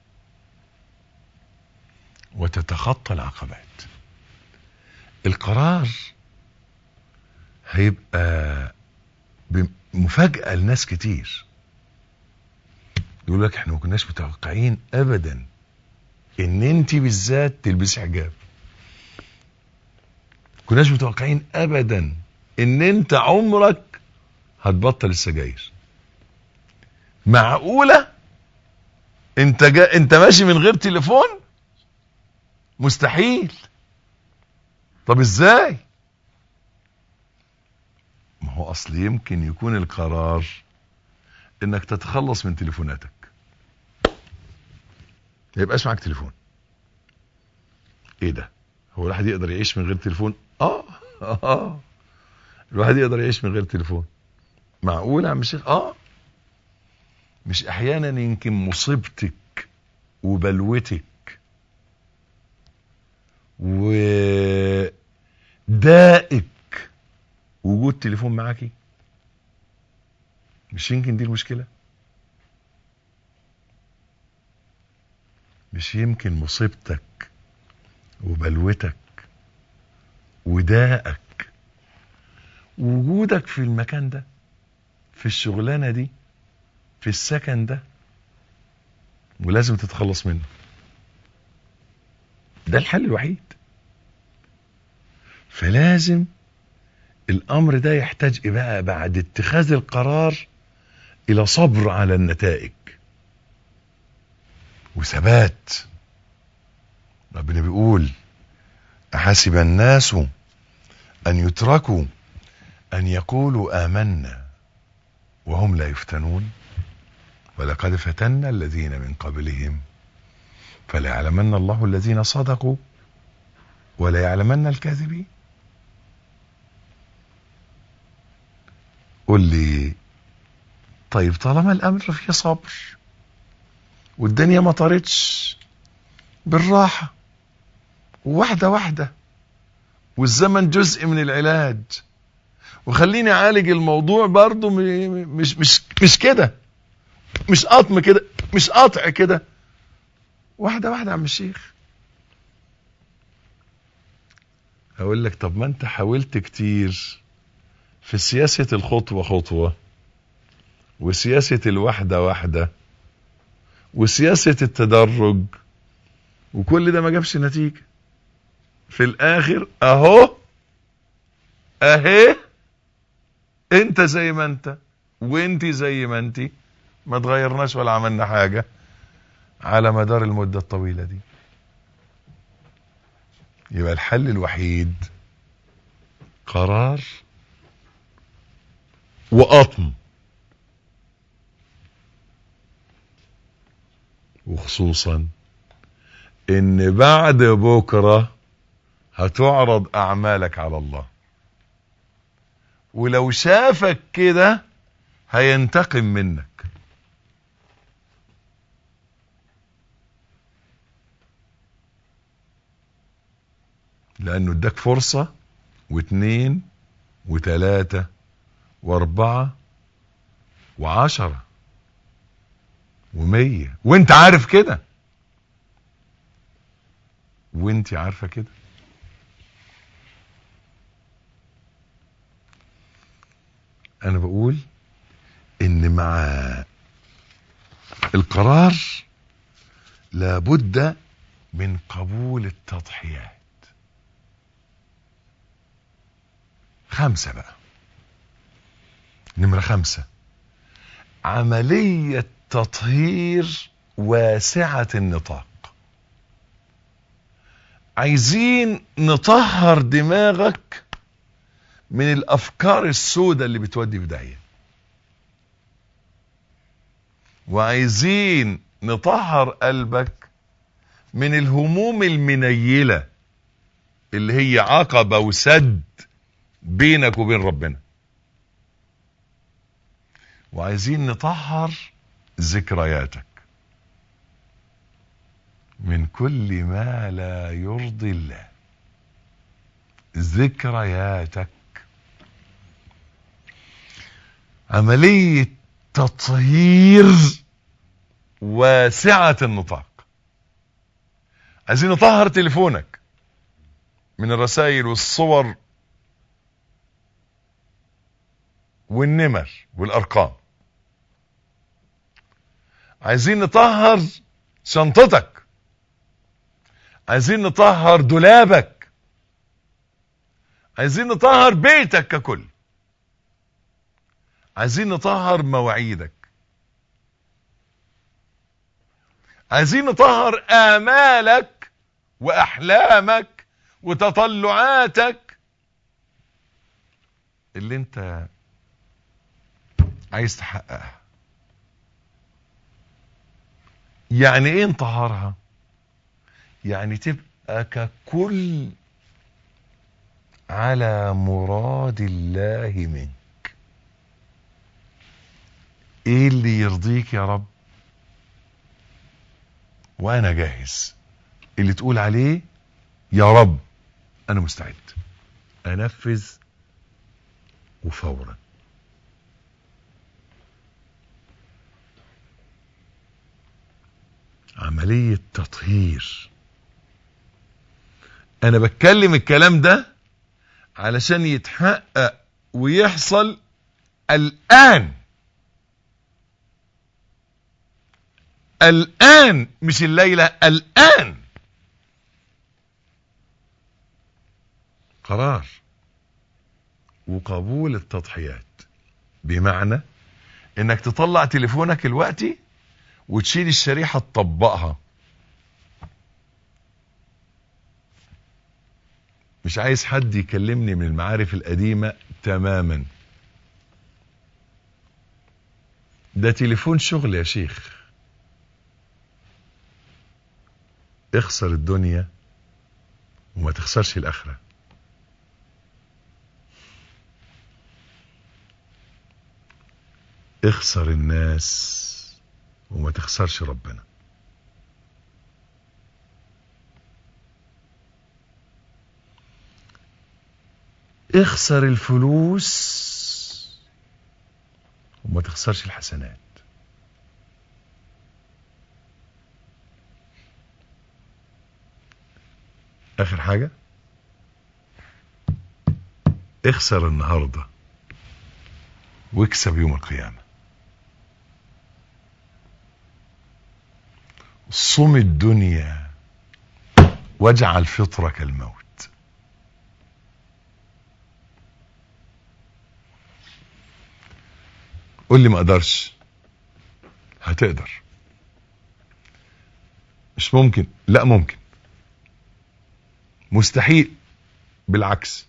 وتتخطى العقبات. القرار هيبقى مفاجأة لناس كتير. يقول لك احنا ما كناش متوقعين ابدا ان انت بالذات تلبسي حجاب. كناش متوقعين ابدا ان انت عمرك هتبطل السجاير. معقولة انت ماشي من غير تليفون؟ مستحيل. طب ازاي؟ ما هو اصل يمكن يكون القرار انك تتخلص من تليفوناتك. ما يبقاش معاك تليفون. ايه ده؟ هو الواحد يقدر يعيش من غير تليفون؟ الواحد يقدر يعيش من غير تليفون. معقول يا عم الشيخ؟ مش احيانا يمكن مصيبتك وبلوتك ودائك وجود تليفون معاكي؟ مش يمكن دي المشكلة؟ مش يمكن مصيبتك وبلوتك ودائك وجودك في المكان ده، في الشغلانة دي، في السكن ده، ولازم تتخلص منه. ده الحل الوحيد. فلازم الامر ده يحتاج ايه بقى بعد اتخاذ القرار؟ الى صبر على النتائج وثبات. ربنا بيقول أحسب الناس أن يتركوا أن يقولوا آمنا وهم لا يفتنون ولقد فتنا الذين من قبلهم فليعلمن الله الذين صدقوا وليعلمن الكاذبين. قل لي طيب طالما الأمر فيه صبر والدنيا ما طارتش، بالراحة واحدة واحدة، والزمن جزء من العلاج، وخليني اعالج الموضوع برضو مش كده، مش قطم كده، مش قطع كده، واحدة واحدة يا عم الشيخ. هقول لك طب ما انت حاولت كتير في سياسة الخطوة خطوة وسياسة الواحدة واحدة وسياسة التدرج، وكل ده ما جابش نتيجة. في الاخر اهي انت زي ما انت وانت زي ما انت، ما تغيرناش ولا عملنا حاجة، على مدار المدة الطويلة دي. يبقى الحل الوحيد قرار وقطم، وخصوصا ان بعد بكرة هتعرض اعمالك على الله، ولو شافك كده هينتقم منك. لانه اداك فرصة واثنين وثلاثة واربعة وعشرة ومية، وانت عارف كده، وانت عارفة كده. انا بقول ان مع القرار لابد من قبول التضحيات. 5 بقى، نمرة 5، عملية تطهير واسعة النطاق. عايزين نطهر دماغك من الافكار السوداء اللي بتودي في داهية، وعايزين نطهر قلبك من الهموم المنيلة اللي هي عقبة وسد بينك وبين ربنا، وعايزين نطهر ذكرياتك من كل ما لا يرضي الله. ذكرياتك، عملية تطهير واسعة النطاق. عايزين نطهر تليفونك من الرسائل والصور والنمر والارقام. عايزين نطهر شنطتك، عايزين نطهر دولابك، عايزين نطهر بيتك ككل، عايزين نطهر مواعيدك، عايزين نطهر آمالك وأحلامك وتطلعاتك اللي انت عايز تحققها. يعني ايه نطهرها؟ يعني تبقى ككل على مراد الله منك. ايه اللي يرضيك يا رب؟ وانا جاهز. اللي تقول عليه يا رب انا مستعد انفذ وفورا. عملية تطهير. انا بتكلم الكلام ده علشان يتحقق ويحصل الآن. الآن، مش الليلة، الآن. قرار وقبول التضحيات، بمعنى انك تطلع تليفونك الوقتي وتشيل الشريحة تطبقها. مش عايز حد يكلمني من المعارف القديمة تماما. ده تليفون شغل يا شيخ. اخسر الدنيا وما تخسرش الآخرة. اخسر الناس وما تخسرش ربنا. اخسر الفلوس وما تخسرش الحسنات. اخر حاجة، اخسر النهاردة واكسب يوم القيامة. صم الدنيا واجعل فطرك الموت. قول لي ما اقدرش. هتقدر. مش ممكن، لا ممكن، مستحيل. بالعكس،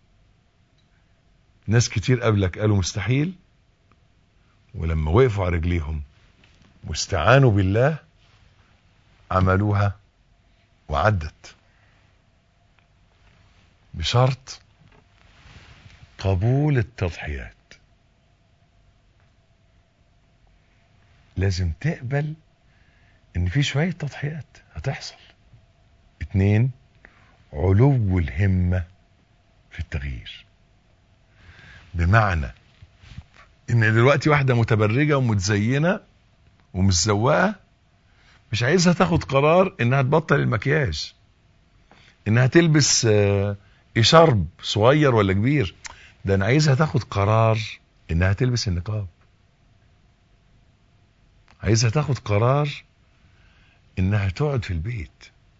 ناس كتير قبلك قالوا مستحيل، ولما وقفوا على رجليهم واستعانوا بالله عملوها وعدت، بشرط قبول التضحيات. لازم تقبل ان في شوية تضحيات هتحصل. 2، علو الهمة في التغيير. بمعنى ان دلوقتي واحدة متبرجة ومتزينة ومتزوقة، مش عايزها تاخد قرار انها تبطل المكياج، انها تلبس اشارب صغير ولا كبير. ده انا عايزها تاخد قرار انها تلبس النقاب. عايزها تاخد قرار انها تقعد في البيت.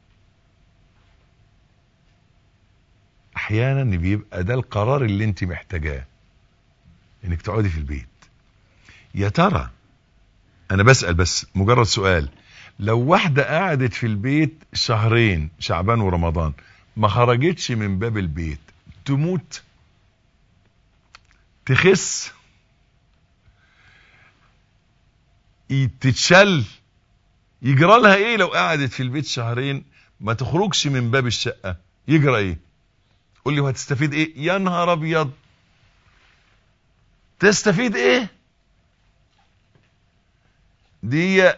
احيانا بيبقى ده القرار اللي انت محتاجاه، انك تقعدي في البيت. يا ترى، انا بسأل بس مجرد سؤال، لو واحدة قعدت في البيت شهرين، شعبان ورمضان، ما خرجتش من باب البيت، تموت؟ تخس؟ تتشل؟ يجرى لها ايه لو قعدت في البيت شهرين ما تخرجش من باب الشقة؟ يجرى ايه؟ قول لي وهتستفيد ايه؟ يا نهار ابيض، تستفيد ايه؟ دي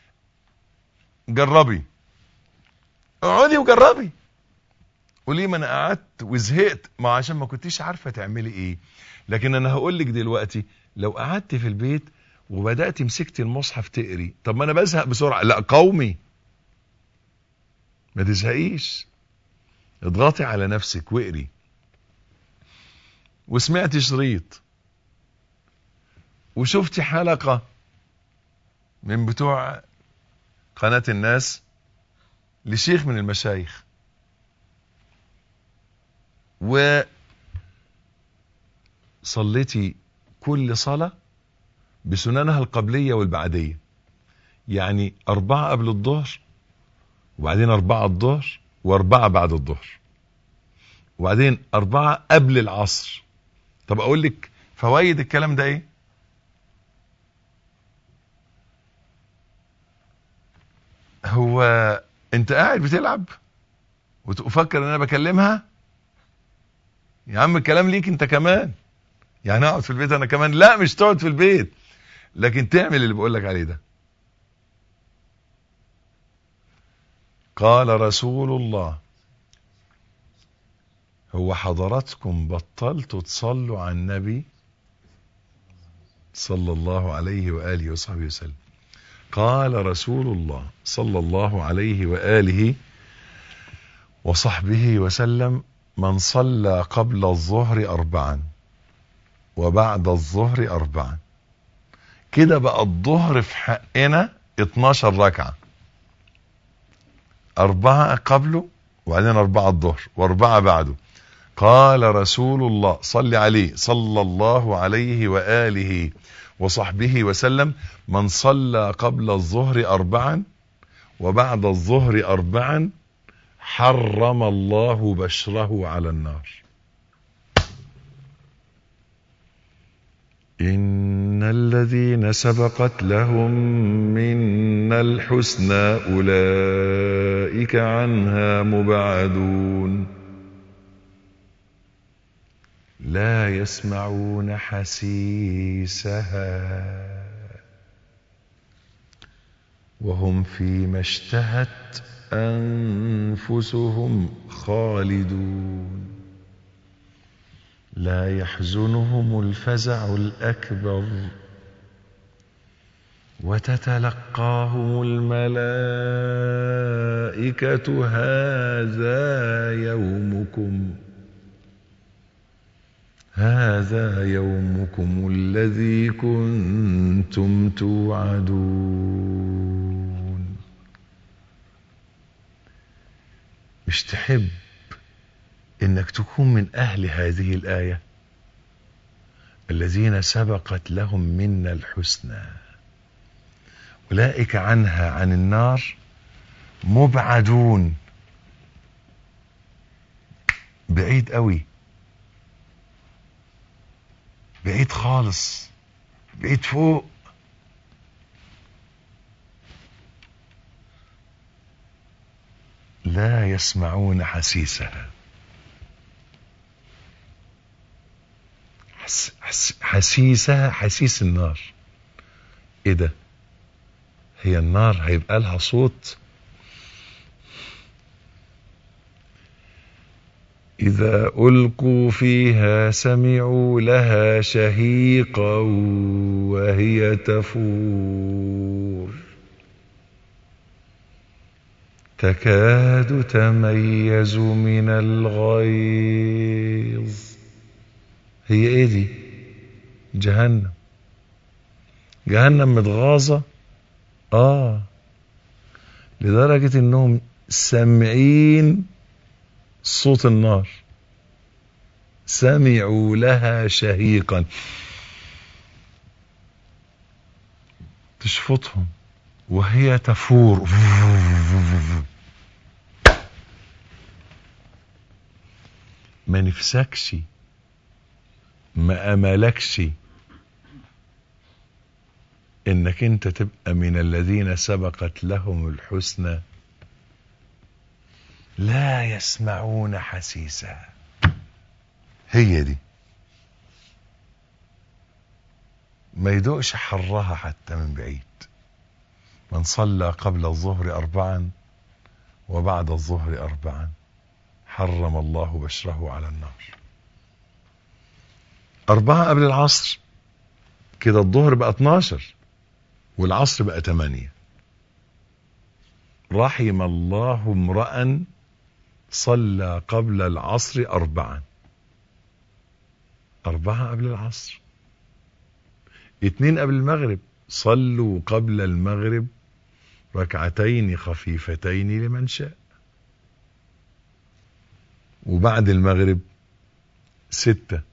جربي، اقعدي وجربي. قولي ما انا قعدت وزهقت، ما عشان ما كنتيش عارفه تعملي ايه. لكن انا هقول لك دلوقتي، لو قعدت في البيت وبدات مسكتي المصحف تقري، طب ما انا بزهق بسرعه. لا، قومي، ما تزهقيش، اضغطي على نفسك واقري. وسمعتي شريط وشفتي حلقه من بتوع قناه الناس لشيخ من المشايخ، وصليتي كل صلاة بسننها القبلية والبعدية، يعني 4 قبل الظهر، وبعدين 4 الظهر، و4 بعد الظهر، وبعدين 4 قبل العصر. طب اقول لك فوائد الكلام ده ايه؟ هو انت قاعد بتلعب وتفكر ان انا بكلمها؟ يا عم الكلام ليك انت كمان، يعني اقعد في البيت انا كمان؟ لا، مش تقعد في البيت، لكن تعمل اللي بقول لك عليه ده. قال رسول الله: هو حضراتكم بطلتوا تصلوا على النبي صلى الله عليه وآله وصحبه وسلم؟ قال رسول الله صلى الله عليه وآله وصحبه وسلم: من صلى قبل الظهر 4 وبعد الظهر 4، كده بقى الظهر في حقنا 12 ركعة، 4 قبله وبعدين 4 الظهر و4 بعده. قال رسول الله صلى عليه صلى الله عليه وآله وصحبه وسلم: من صلى قبل الظهر 4 وبعد الظهر 4 حرم الله بشره على النار. إن الذين سبقت لهم منا الحسنى أولئك عنها مبعدون لا يسمعون حسيسها وهم فيما اشتهت أنفسهم خالدون لا يحزنهم الفزع الأكبر وتتلقاهم الملائكة هذا يومكم الذي كنتم توعدون. مش تحب انك تكون من اهل هذه الآية؟ الذين سبقت لهم منا الحسنى أولئك عنها، عن النار، مبعدون، بعيد قوي، بعيد خالص، بعيد فوق. لا يسمعون حسيسها. حسيسها، حسيس النار. ايه ده؟ هي النار هيبقى لها صوت؟ إذا ألقوا فيها سمعوا لها شهيقا وهي تفور تكاد تميز من الغيظ. هي ايه دي؟ جهنم. جهنم متغاظة لدرجة انهم سامعين صوت النار، سمعوا لها شهيقا، تشفطهم وهي تفور. ما نفسكش، ما املكش انك انت تبقى من الذين سبقت لهم الحسنى؟ لا يسمعون حسيسها. هي دي، ما يدوقش حرها حتى من بعيد. من صلى قبل الظهر 4 وبعد الظهر 4 حرم الله بشره على النار. 4 قبل العصر، كده الظهر بقى 12 والعصر بقى 8. رحم الله امرأ صلى قبل العصر 4 قبل العصر. 2 قبل المغرب، صلوا قبل المغرب 2 خفيفتين لمن شاء. وبعد المغرب 6.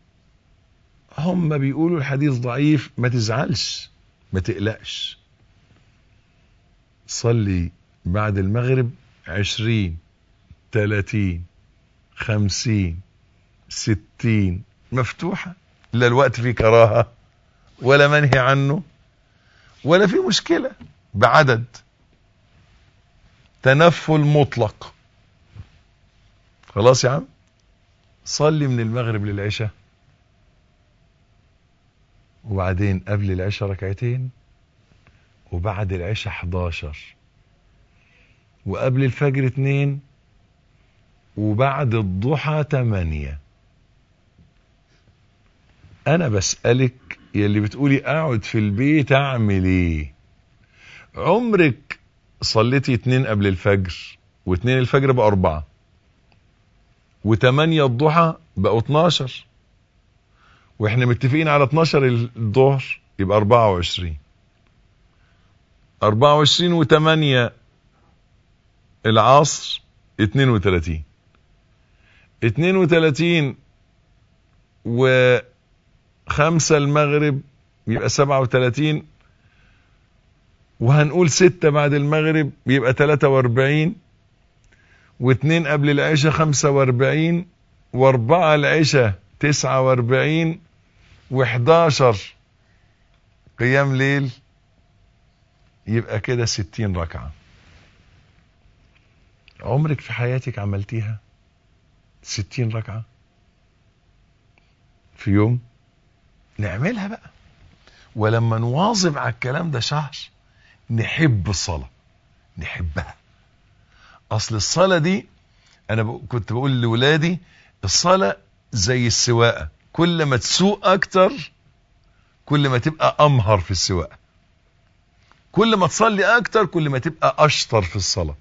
هم بيقولوا الحديث ضعيف، ما تزعلش، ما تقلقش. صلي بعد المغرب 20 30 50 60 مفتوحة، لا الوقت فيه كراهة ولا منهي عنه ولا في مشكلة، بعدد تنفل مطلق. خلاص يا عم، صلي من المغرب للعشاء، وبعدين قبل العشاء 2 وبعد العشاء 11 وقبل الفجر 2 وبعد الضحى 8. انا بسألك يلي بتقولي اقعد في البيت اعمل ايه؟ عمرك صليتي 2 قبل الفجر و2 الفجر بقى 4 و8 الضحى بقوا 12، واحنا متفقين على 12 الظهر يبقى 24 و8 العصر 32 و5 المغرب يبقى 37 وهنقول 6 بعد المغرب يبقى 43 و2 قبل العشاء 45 و4 العشاء 49 و11 قيام ليل، يبقى كده 60 ركعة. عمرك في حياتك عملتيها 60 ركعة في يوم؟ نعملها بقى، ولما نواظب على الكلام ده شهر نحب الصلاة، نحبها. اصل الصلاة دي انا كنت بقول لولادي الصلاة زي السواقة، كل ما تسوق اكتر كل ما تبقى امهر في السواقة، كل ما تصلي اكتر كل ما تبقى اشطر في الصلاة،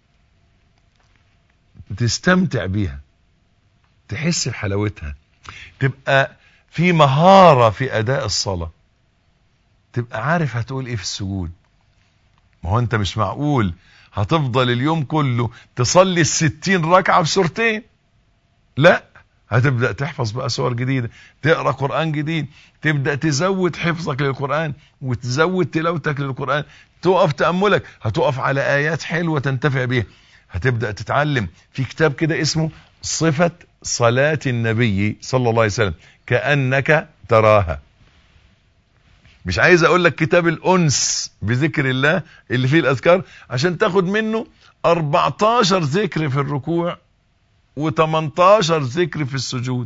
تستمتع بيها، تحس بحلاوتها، تبقى في مهارة في اداء الصلاة، تبقى عارف هتقول ايه في السجود. ما هو انت مش معقول هتفضل اليوم كله تصلي 60 ركعة بسورتين، لا، هتبدأ تحفظ بقى سور جديدة، تقرأ قرآن جديد، تبدأ تزود حفظك للقرآن وتزود تلاوتك للقرآن، تقف تأملك، هتقف على آيات حلوة تنتفع بيها، هتبدأ تتعلم. في كتاب كده اسمه صفة صلاة النبي صلى الله عليه وسلم كأنك تراها. مش عايز اقول لك كتاب الأنس بذكر الله اللي فيه الأذكار عشان تاخد منه 14 ذكر في الركوع و18 ذكر في السجود.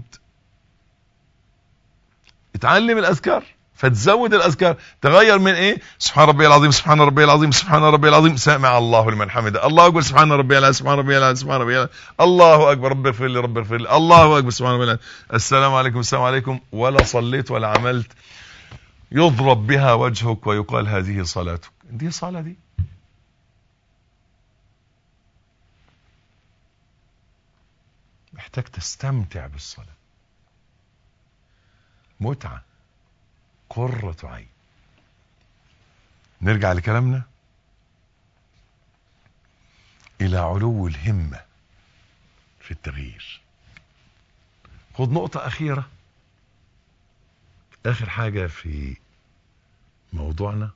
اتعلم الأذكار فتزود الأذكار، تغير من ايه؟ سبحان ربي العظيم، سبحان ربي العظيم، سبحان ربي العظيم، سمع الله لمن حمده، الله اكبر، سبحان ربي العظيم، سبحان ربي العظيم، سبحان ربي العظيم، الله اكبر، رب اغفر لي، رب اغفر لي، الله اكبر، سبحان ربي العظيم، السلام عليكم، السلام عليكم، ولا صليت ولا عملت، يضرب بها وجهك ويقال هذه صلاتك. دي صلاة دي؟ محتاج تستمتع بالصلاة، متعة، قرة عين. نرجع لكلامنا إلى علو الهمة في التغيير. خد نقطة أخيرة، آخر حاجة في موضوعنا،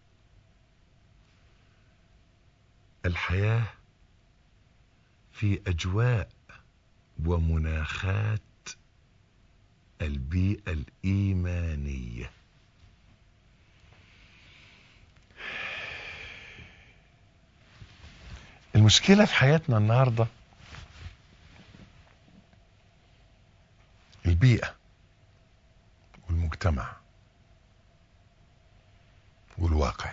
الحياة في أجواء ومناخات البيئة الإيمانية. المشكلة في حياتنا النهاردة البيئة والمجتمع والواقع.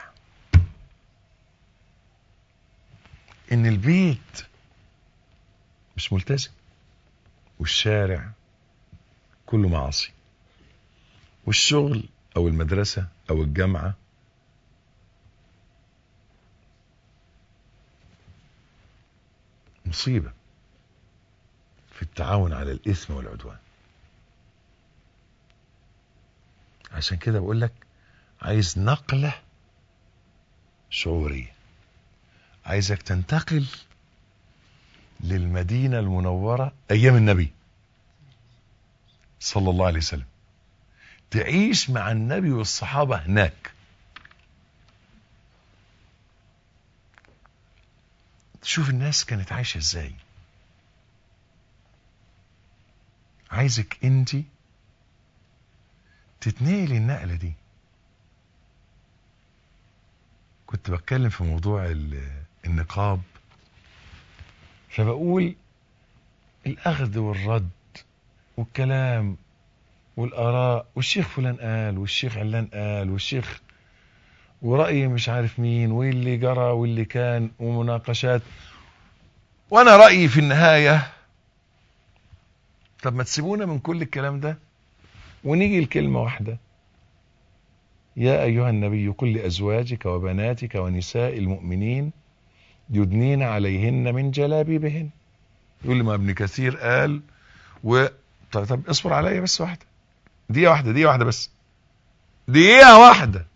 ان البيت مش ملتزم، والشارع كله معاصي، والشغل او المدرسة او الجامعة مصيبة في التعاون على الإثم والعدوان. عشان كده بقول لك عايز نقلة شعورية، عايزك تنتقل للمدينة المنورة أيام النبي صلى الله عليه وسلم، تعيش مع النبي والصحابة هناك، تشوف الناس كانت عايشة ازاي. عايزك انت تتنقلي النقلة دي. كنت بتكلم في موضوع النقاب، فبقول الأخذ والرد والكلام والآراء، والشيخ فلان قال والشيخ علان قال والشيخ ورأي مش عارف مين واللي جرى واللي كان ومناقشات، وانا رأيي في النهاية طب ما تسيبونا من كل الكلام ده ونيجي الكلمة واحدة، يا أيها النبي قل لأزواجك وبناتك ونساء المؤمنين يدنين عليهن من جلابيبهن. يقول لي ما ابن كثير قال طب اصبر عليا بس واحدة، دقيقة واحدة بس، دقيقة واحدة.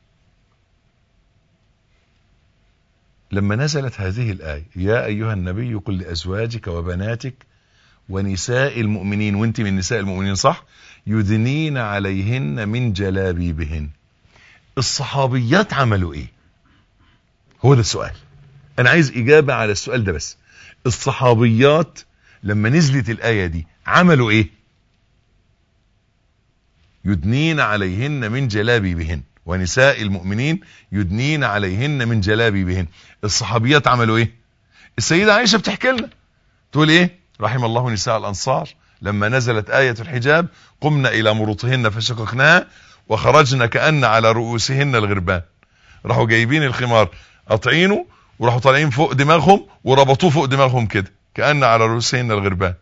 لما نزلت هذه الآية يا أيها النبي قل لأزواجك وبناتك ونساء المؤمنين، وانت من نساء المؤمنين صح، يدنين عليهن من جلابيبهن، الصحابيات عملوا ايه؟ هو ده السؤال، انا عايز اجابة على السؤال ده بس. الصحابيات لما نزلت الآية دي عملوا ايه؟ يدنين عليهن من جلابيبهن ونساء المؤمنين يدنين عليهن من جلابيبهن، الصحابيات عملوا ايه؟ السيدة عائشة بتحكي لنا تقول ايه؟ رحم الله نساء الأنصار لما نزلت آية الحجاب قمنا إلى مروطهن فشققناها وخرجنا كأن على رؤوسهن الغربان. راحوا جايبين الخمار قاطعينه وراحوا طالعين فوق دماغهم وربطوه فوق دماغهم كده كأن على رؤوسهن الغربان،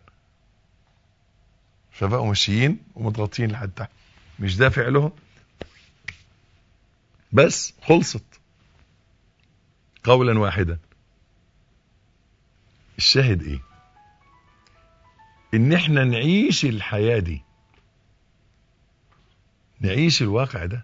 فبقوا ماشيين ومتغطين لحد تحت. مش ده فعلهم؟ بس خلصت قولا واحدا. الشاهد ايه؟ ان احنا نعيش الحياة دي، نعيش الواقع ده،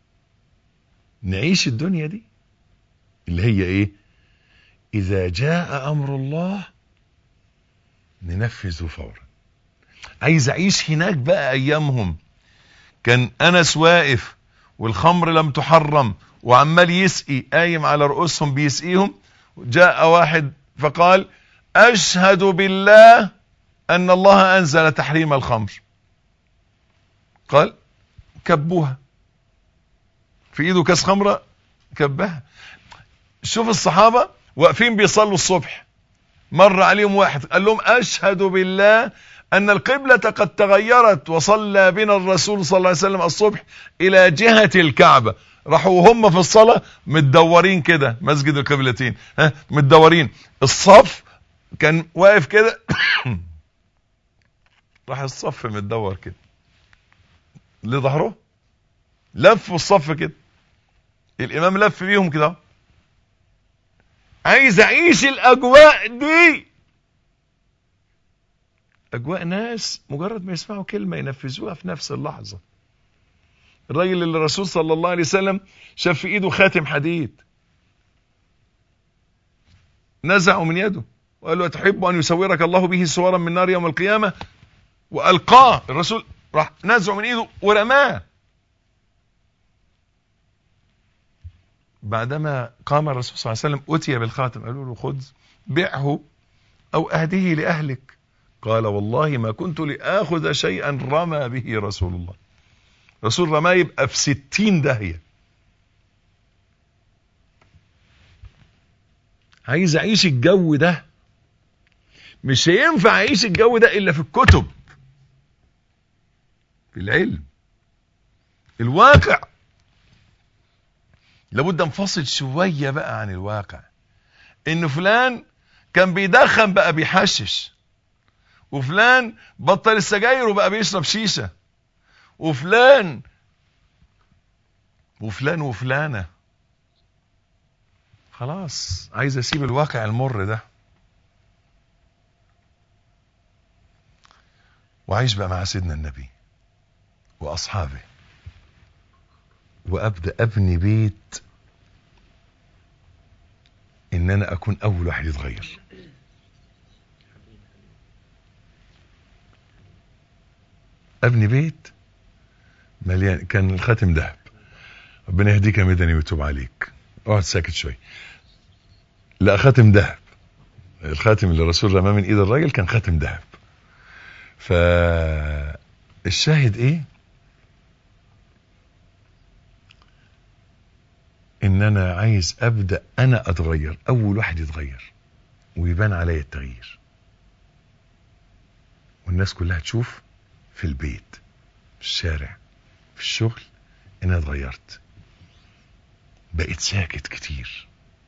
نعيش الدنيا دي اللي هي ايه؟ اذا جاء امر الله ننفذه فورا، عايز اعيش هناك بقى ايامهم. كان انس واقف والخمر لم تحرم وعمال يسقي، قايم على رؤوسهم بيسقيهم. جاء واحد فقال اشهد بالله ان الله انزل تحريم الخمر. قال كبوها، في ايده كاس خمرة كبها. شوف الصحابة واقفين بيصلوا الصبح، مر عليهم واحد قال لهم اشهد بالله ان القبلة قد تغيرت وصلى بنا الرسول صلى الله عليه وسلم الصبح الى جهة الكعبة. راحوا هم في الصلاة متدورين كده، مسجد القبلتين متدورين، الصف كان واقف كده راح الصف متدور كده لظهره، لفوا الصف كده، الامام لف بيهم كده. عايز اعيش الاجواء دي، اجواء ناس مجرد ما يسمعوا كلمة ينفذوها في نفس اللحظة. الراجل اللي الرسول صلى الله عليه وسلم شاف في ايده خاتم حديد، نزعه من يده وقال له تحب ان يسورك الله به صورا من نار يوم القيامة، والقاه. الرسول راح نزعه من ايده ورماه. بعدما قام الرسول صلى الله عليه وسلم اتي بالخاتم، قالوا له خذ بيعه او اهديه لاهلك. قال والله ما كنت لاخذ شيئا رمى به رسول الله. رسول رماه يبقى في 60 داهية. عايز اعيش الجو ده، مش هينفع اعيش الجو ده الا في الكتب، في العلم، الواقع. لابد انفصل شوية بقى عن الواقع. ان فلان كان بيدخن بقى بيحشش، وفلان بطل السجاير وبقى بيشرب شيشة، وفلان وفلانة. خلاص عايز اسيب الواقع المر ده وعايش بقى مع سيدنا النبي واصحابه، وابدأ ابني بيت ان انا اكون اول واحد يتغير. ابني بيت مليان. كان الخاتم ذهب، ربنا يهديك يا مدني ويتوب عليك، اقعد ساكت شوي. لا خاتم ذهب، الخاتم اللي الرسول رماه من ايد الراجل كان خاتم ذهب. فالشاهد ايه؟ ان انا عايز ابدأ انا اتغير، اول واحد يتغير ويبان عليا التغيير، والناس كلها تشوف في البيت، في الشارع، في الشغل، ان انا اتغيرت. بقيت ساكت كتير،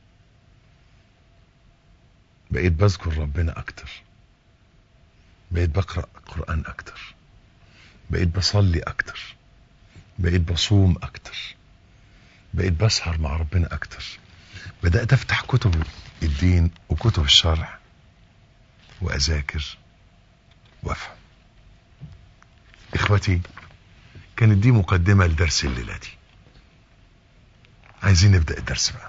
بقيت بذكر ربنا اكتر، بقيت بقرأ قرآن اكتر، بقيت بصلي اكتر، بقيت بصوم اكتر، بقيت بسهر مع ربنا اكتر. بدأت افتح كتب الدين وكتب الشرع واذاكر وافهم. اخوتي، كانت دي مقدمة لدرس الليلة دي. عايزين نبدأ الدرس بقى.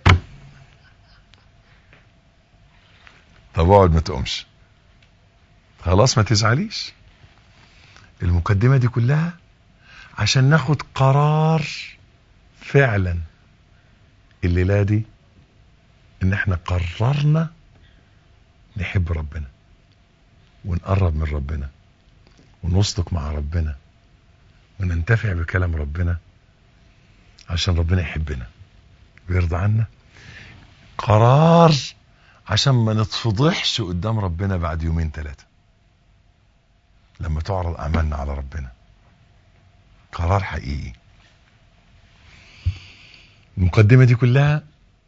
طب اقعد ما تقومش، خلاص ما تزعليش. المقدمة دي كلها عشان ناخد قرار فعلا الليلة دي، ان احنا قررنا نحب ربنا ونقرب من ربنا ونصدق مع ربنا وننتفع بكلام ربنا عشان ربنا يحبنا ويرضى عنا. قرار عشان ما نتفضحش قدام ربنا بعد يومين 3 لما تعرض اعمالنا على ربنا. قرار حقيقي. المقدمة دي كلها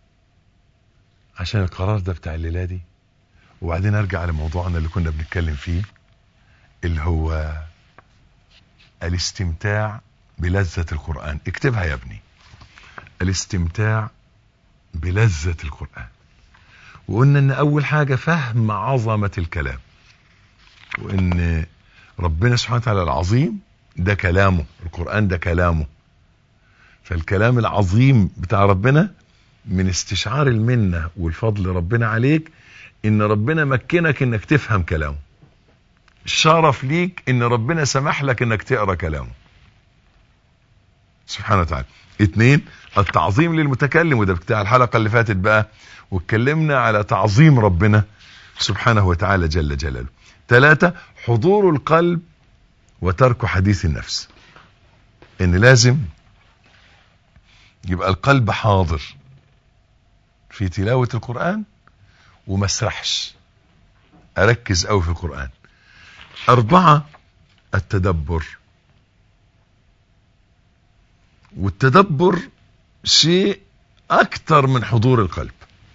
عشان القرار ده بتاع الليلة دي. وبعدين ارجع لموضوعنا اللي كنا بنتكلم فيه، اللي هو الاستمتاع بلذة القرآن. اكتبها يا ابني، الاستمتاع بلذة القرآن. وقلنا ان اول حاجة فهم عظمة الكلام، وان ربنا سبحانه وتعالى العظيم ده كلامه، القرآن ده كلامه. فالكلام العظيم بتاع ربنا من استشعار المنة والفضل ربنا عليك ان ربنا مكنك انك تفهم كلامه. شرف ليك ان ربنا سمح لك انك تقرأ كلامه سبحانه وتعالى. 2 التعظيم للمتكلم، وده بتاع الحلقة اللي فاتت بقى، واتكلمنا على تعظيم ربنا سبحانه وتعالى جل جلاله. 3 حضور القلب وترك حديث النفس، ان لازم يبقى القلب حاضر في تلاوة القرآن وما اسرحش، اركز قوي في القرآن. 4 التدبر، والتدبر شيء اكتر من حضور القلب.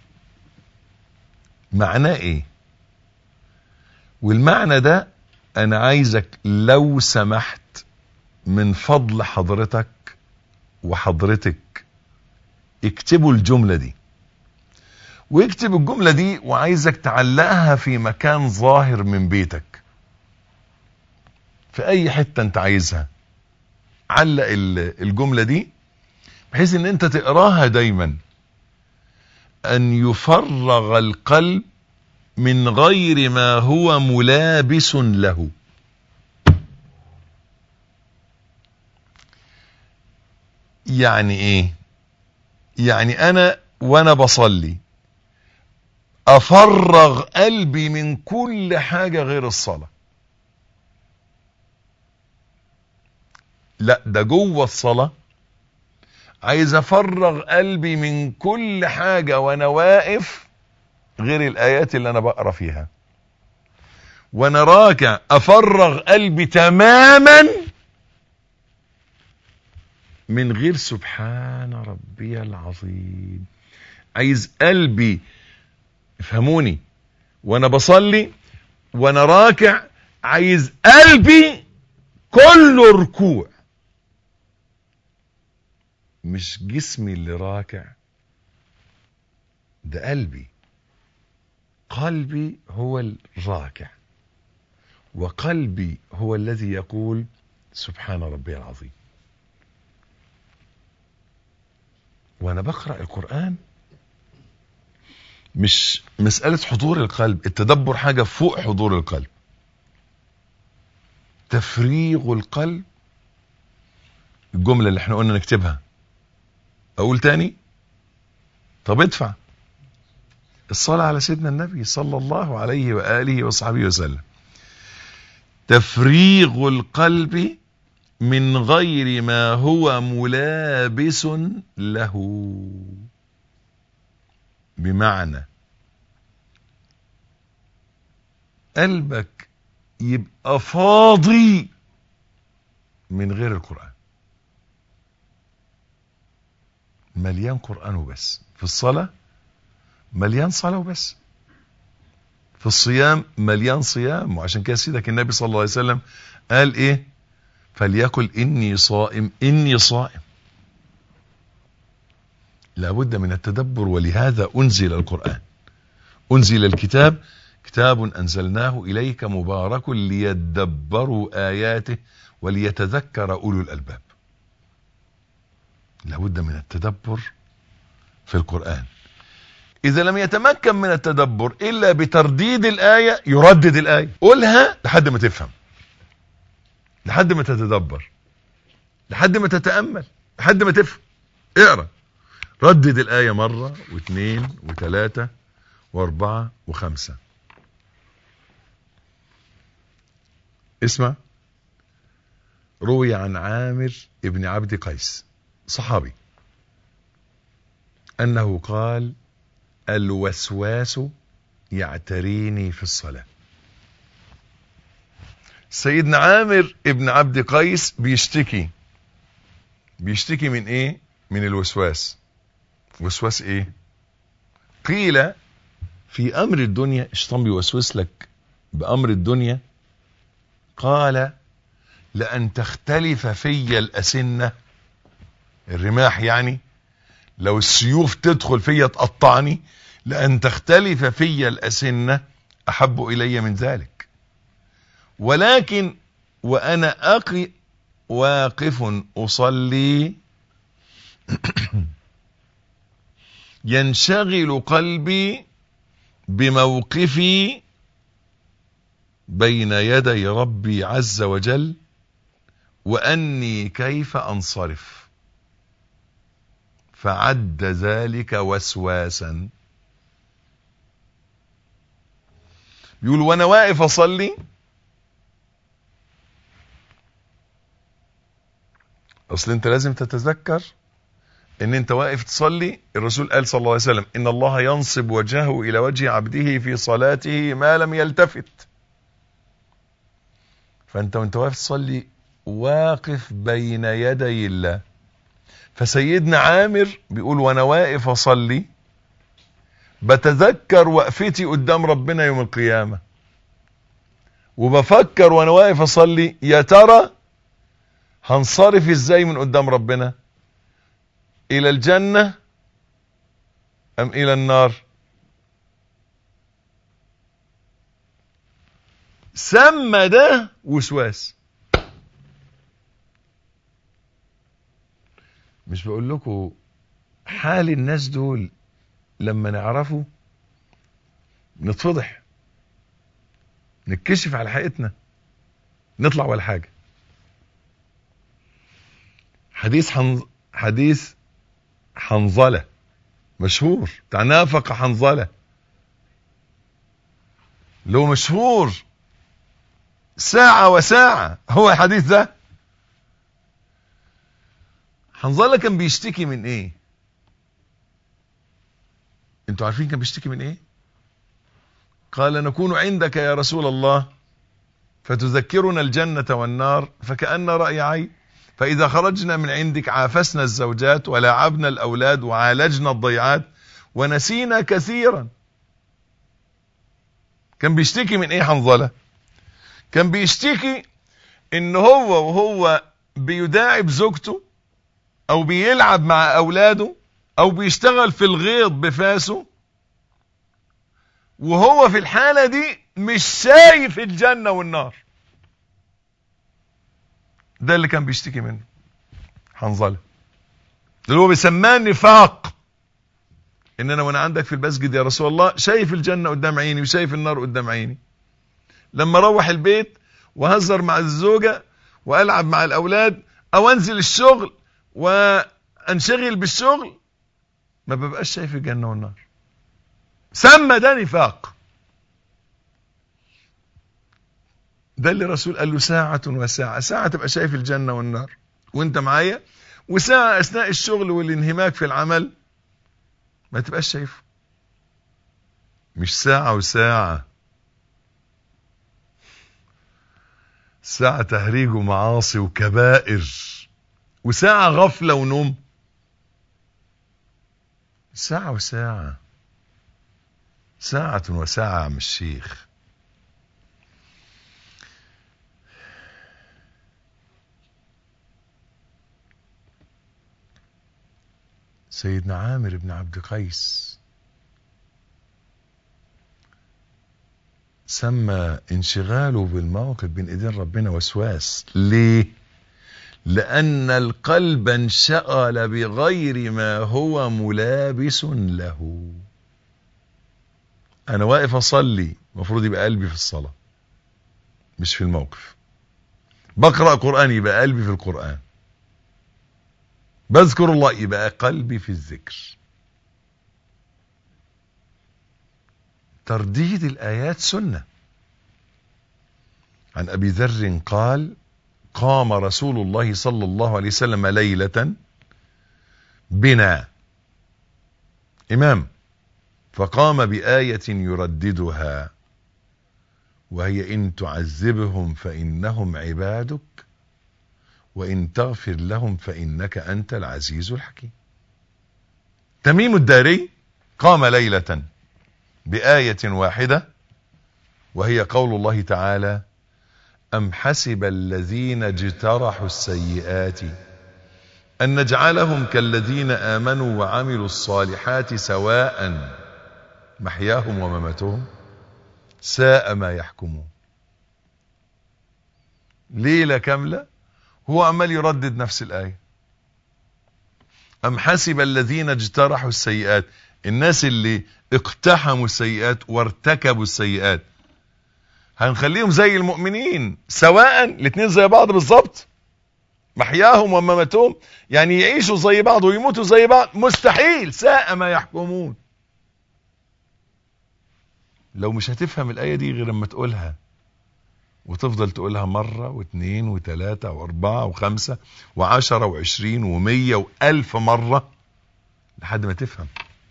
معناه ايه؟ والمعنى ده انا عايزك لو سمحت من فضل حضرتك وحضرتك اكتبوا الجملة دي، واكتب الجملة دي وعايزك تعلقها في مكان ظاهر من بيتك، في اي حتة انت عايزها. علق الجملة دي بحيث ان انت تقراها دايما. ان يفرغ القلب من غير ما هو ملابس له. يعني ايه؟ يعني انا وانا بصلي افرغ قلبي من كل حاجة غير الصلاة. لا، ده جوه الصلاة عايز افرغ قلبي من كل حاجة وانا واقف غير الايات اللي انا بقرا فيها. وانا راكع افرغ قلبي تماما من غير سبحان ربي العظيم. عايز قلبي، افهموني، وانا بصلي وانا راكع عايز قلبي كله ركوع، مش جسمي اللي راكع، ده قلبي. قلبي هو الراكع، وقلبي هو الذي يقول سبحان ربي العظيم. وانا بقرأ القرآن مش مسألة حضور القلب، التدبر حاجة فوق حضور القلب. تفريغ القلب، الجملة اللي احنا قلنا نكتبها. اقول تاني؟ طب ادفع الصلاة على سيدنا النبي صلى الله عليه وآله وصحبه وسلم. تفريغ القلب من غير ما هو ملابس له، بمعنى قلبك يبقى فاضي من غير القرآن، مليان قرآن وبس. في الصلاة مليان صلاة وبس، في الصيام مليان صيام. وعشان كده سيدك النبي صلى الله عليه وسلم قال ايه؟ فليقل اني صائم اني صائم. لابد من التدبر، ولهذا انزل القرآن، انزل الكتاب، كتاب انزلناه اليك مبارك ليدبروا اياته وليتذكر اولو الالباب. لابد من التدبر في القرآن. إذا لم يتمكن من التدبر إلا بترديد الآية يردد الآية، قولها لحد ما تفهم، لحد ما تتدبر، لحد ما تتأمل، لحد ما تفهم. اقرأ، ردد الآية مرة واثنين وثلاثة واربعة وخمسة. اسمع. روي عن عامر ابن عبد قيس صحابي أنه قال: الوسواس يعتريني في الصلاة. سيدنا عامر ابن عبد قيس بيشتكي من ايه؟ من الوسواس. وسواس ايه؟ قيل في امر الدنيا. الشيطان بيوسوس لك بامر الدنيا. قال: لأن تختلف في الأسنة، الرماح يعني، لو السيوف تدخل فيا تقطعني، لأن تختلف في الأسنة أحب إلي من ذلك. ولكن وأنا واقف أصلي ينشغل قلبي بموقفي بين يدي ربي عز وجل وأني كيف أنصرف، فعد ذلك وسواسا. يقول وانا واقف اصلي، اصل انت لازم تتذكر ان انت واقف تصلي. الرسول قال صلى الله عليه وسلم ان الله ينصب وجهه الى وجه عبده في صلاته ما لم يلتفت. فانت وانت واقف تصلي واقف بين يدي الله. فسيدنا عامر بيقول وانا واقف اصلي بتذكر وقفتي قدام ربنا يوم القيامة، وبفكر وانا واقف اصلي يا ترى هنصرف ازاي من قدام ربنا، الى الجنة ام الى النار. سمى ده وسواس. مش بقول لكم حال الناس دول لما نعرفه نتفضح، نتكشف على حقيقتنا، نطلع ولا حاجة. حديث حنظلة مشهور بتاع نافق حنظلة، لو مشهور ساعة وساعة هو الحديث ده. حنظلة كان بيشتكي من ايه؟ انتوا عارفين كان بيشتكي من ايه؟ قال نكون عندك يا رسول الله فتذكرنا الجنة والنار فكأن رأي عين، فإذا خرجنا من عندك عافسنا الزوجات ولاعبنا الأولاد وعالجنا الضيعات ونسينا كثيرا. كان بيشتكي من ايه حنظلة؟ كان بيشتكي ان وهو بيداعب زوجته او بيلعب مع اولاده او بيشتغل في الغيط بفاسه، وهو في الحالة دي مش شايف الجنة والنار. ده اللي كان بيشتكي منه حنظلة، اللي هو بيسماه نفاق. ان انا وانا عندك في المسجد يا رسول الله شايف الجنة قدام عيني وشايف النار قدام عيني، لما اروح البيت وهزر مع الزوجة والعب مع الاولاد او انزل الشغل وانشغل بالشغل ما ببقاش شايف الجنة والنار. سمى ده نفاق. ده اللي الرسول قال له ساعة وساعة. ساعة تبقى شايف الجنة والنار وانت معايا، وساعة اثناء الشغل والانهماك في العمل ما تبقاش شايفه. مش ساعة وساعة، ساعة تهريج ومعاصي وكبائر، وساعة غفلة ونوم. ساعة وساعة، ساعة وساعة يا عم الشيخ. سيدنا عامر بن عبد قيس سمى انشغاله بالموقف بين ايدين ربنا وسواس. ليه؟ لأن القلب انشغل بغير ما هو ملابس له. أنا واقف أصلي المفروض يبقى قلبي في الصلاة مش في الموقف. بقرأ قرآن يبقى قلبي في القرآن. بذكر الله يبقى قلبي في الذكر. ترديد الآيات سنة. عن أبي ذر قال قام رسول الله صلى الله عليه وسلم ليلة بنا إمام فقام بآية يرددها وهي إن تعذبهم فإنهم عبادك وإن تغفر لهم فإنك أنت العزيز الحكيم. تميم الداري قام ليلة بآية واحدة وهي قول الله تعالى أم حسب الذين اجترحوا السيئات أن نجعلهم كالذين آمنوا وعملوا الصالحات سواء محياهم ومماتهم ساء ما يحكمون. ليلة كاملة هو عمال يردد نفس الآية. أم حسب الذين اجترحوا السيئات، الناس اللي اقتحموا السيئات وارتكبوا السيئات، هنخليهم زي المؤمنين سواء، الاثنين زي بعض بالظبط، محياهم ومماتهم، يعني يعيشوا زي بعض ويموتوا زي بعض؟ مستحيل، ساء ما يحكمون. لو مش هتفهم الآية دي غير لما تقولها، وتفضل تقولها مرة واثنين وثلاثة واربعة وخمسة وعشرة وعشرين ومية وألف مرة لحد ما تفهم.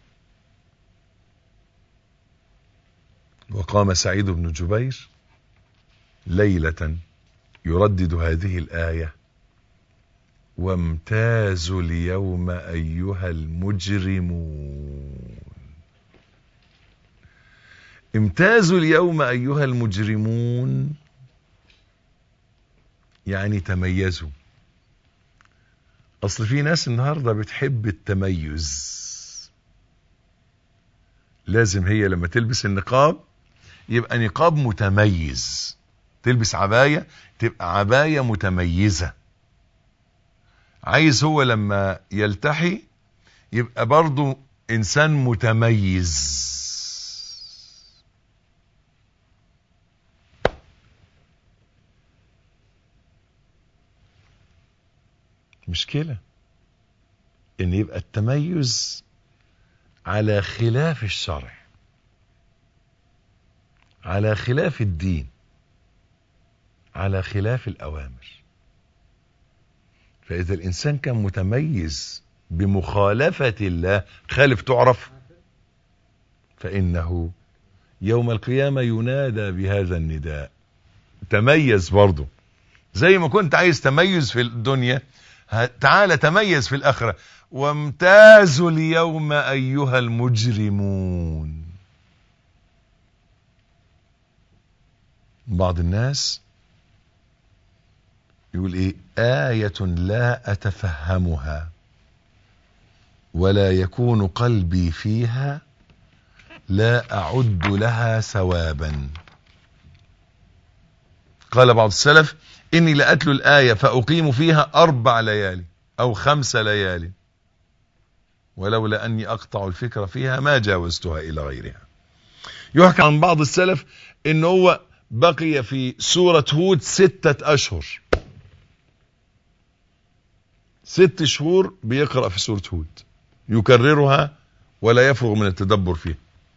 وقام سعيد بن جبير ليلة يردد هذه الآية: وامتازوا اليوم أيها المجرمون. امتازوا اليوم أيها المجرمون يعني تميزوا. أصل في ناس النهاردة بتحب التميز، لازم هي لما تلبس النقاب يبقى نقاب متميز، تلبس عباية تبقى عباية متميزة، عايز هو لما يلتحي يبقى برضو إنسان متميز. مشكلة ان يبقى التميز على خلاف الشرع، على خلاف الدين، على خلاف الأوامر. فإذا الإنسان كان متميز بمخالفة الله، خالف تعرف، فإنه يوم القيامة ينادى بهذا النداء: تميز. برضو زي ما كنت عايز تميز في الدنيا، تعال تميز في الآخرة. وامتازوا اليوم أيها المجرمون. بعض الناس يقول ايه: آية لا أتفهمها ولا يكون قلبي فيها لا أعد لها ثوابا. قال بعض السلف: إني لأتلو الآية فأقيم فيها 4 ليالي أو 5 ليالي، ولولا أني أقطع الفكرة فيها ما جاوزتها إلى غيرها. يحكى عن بعض السلف إنه هو بقي في سورة هود 6 أشهر، 6 شهور بيقرأ في سورة هود، يكررها ولا يفرغ من التدبر فيها.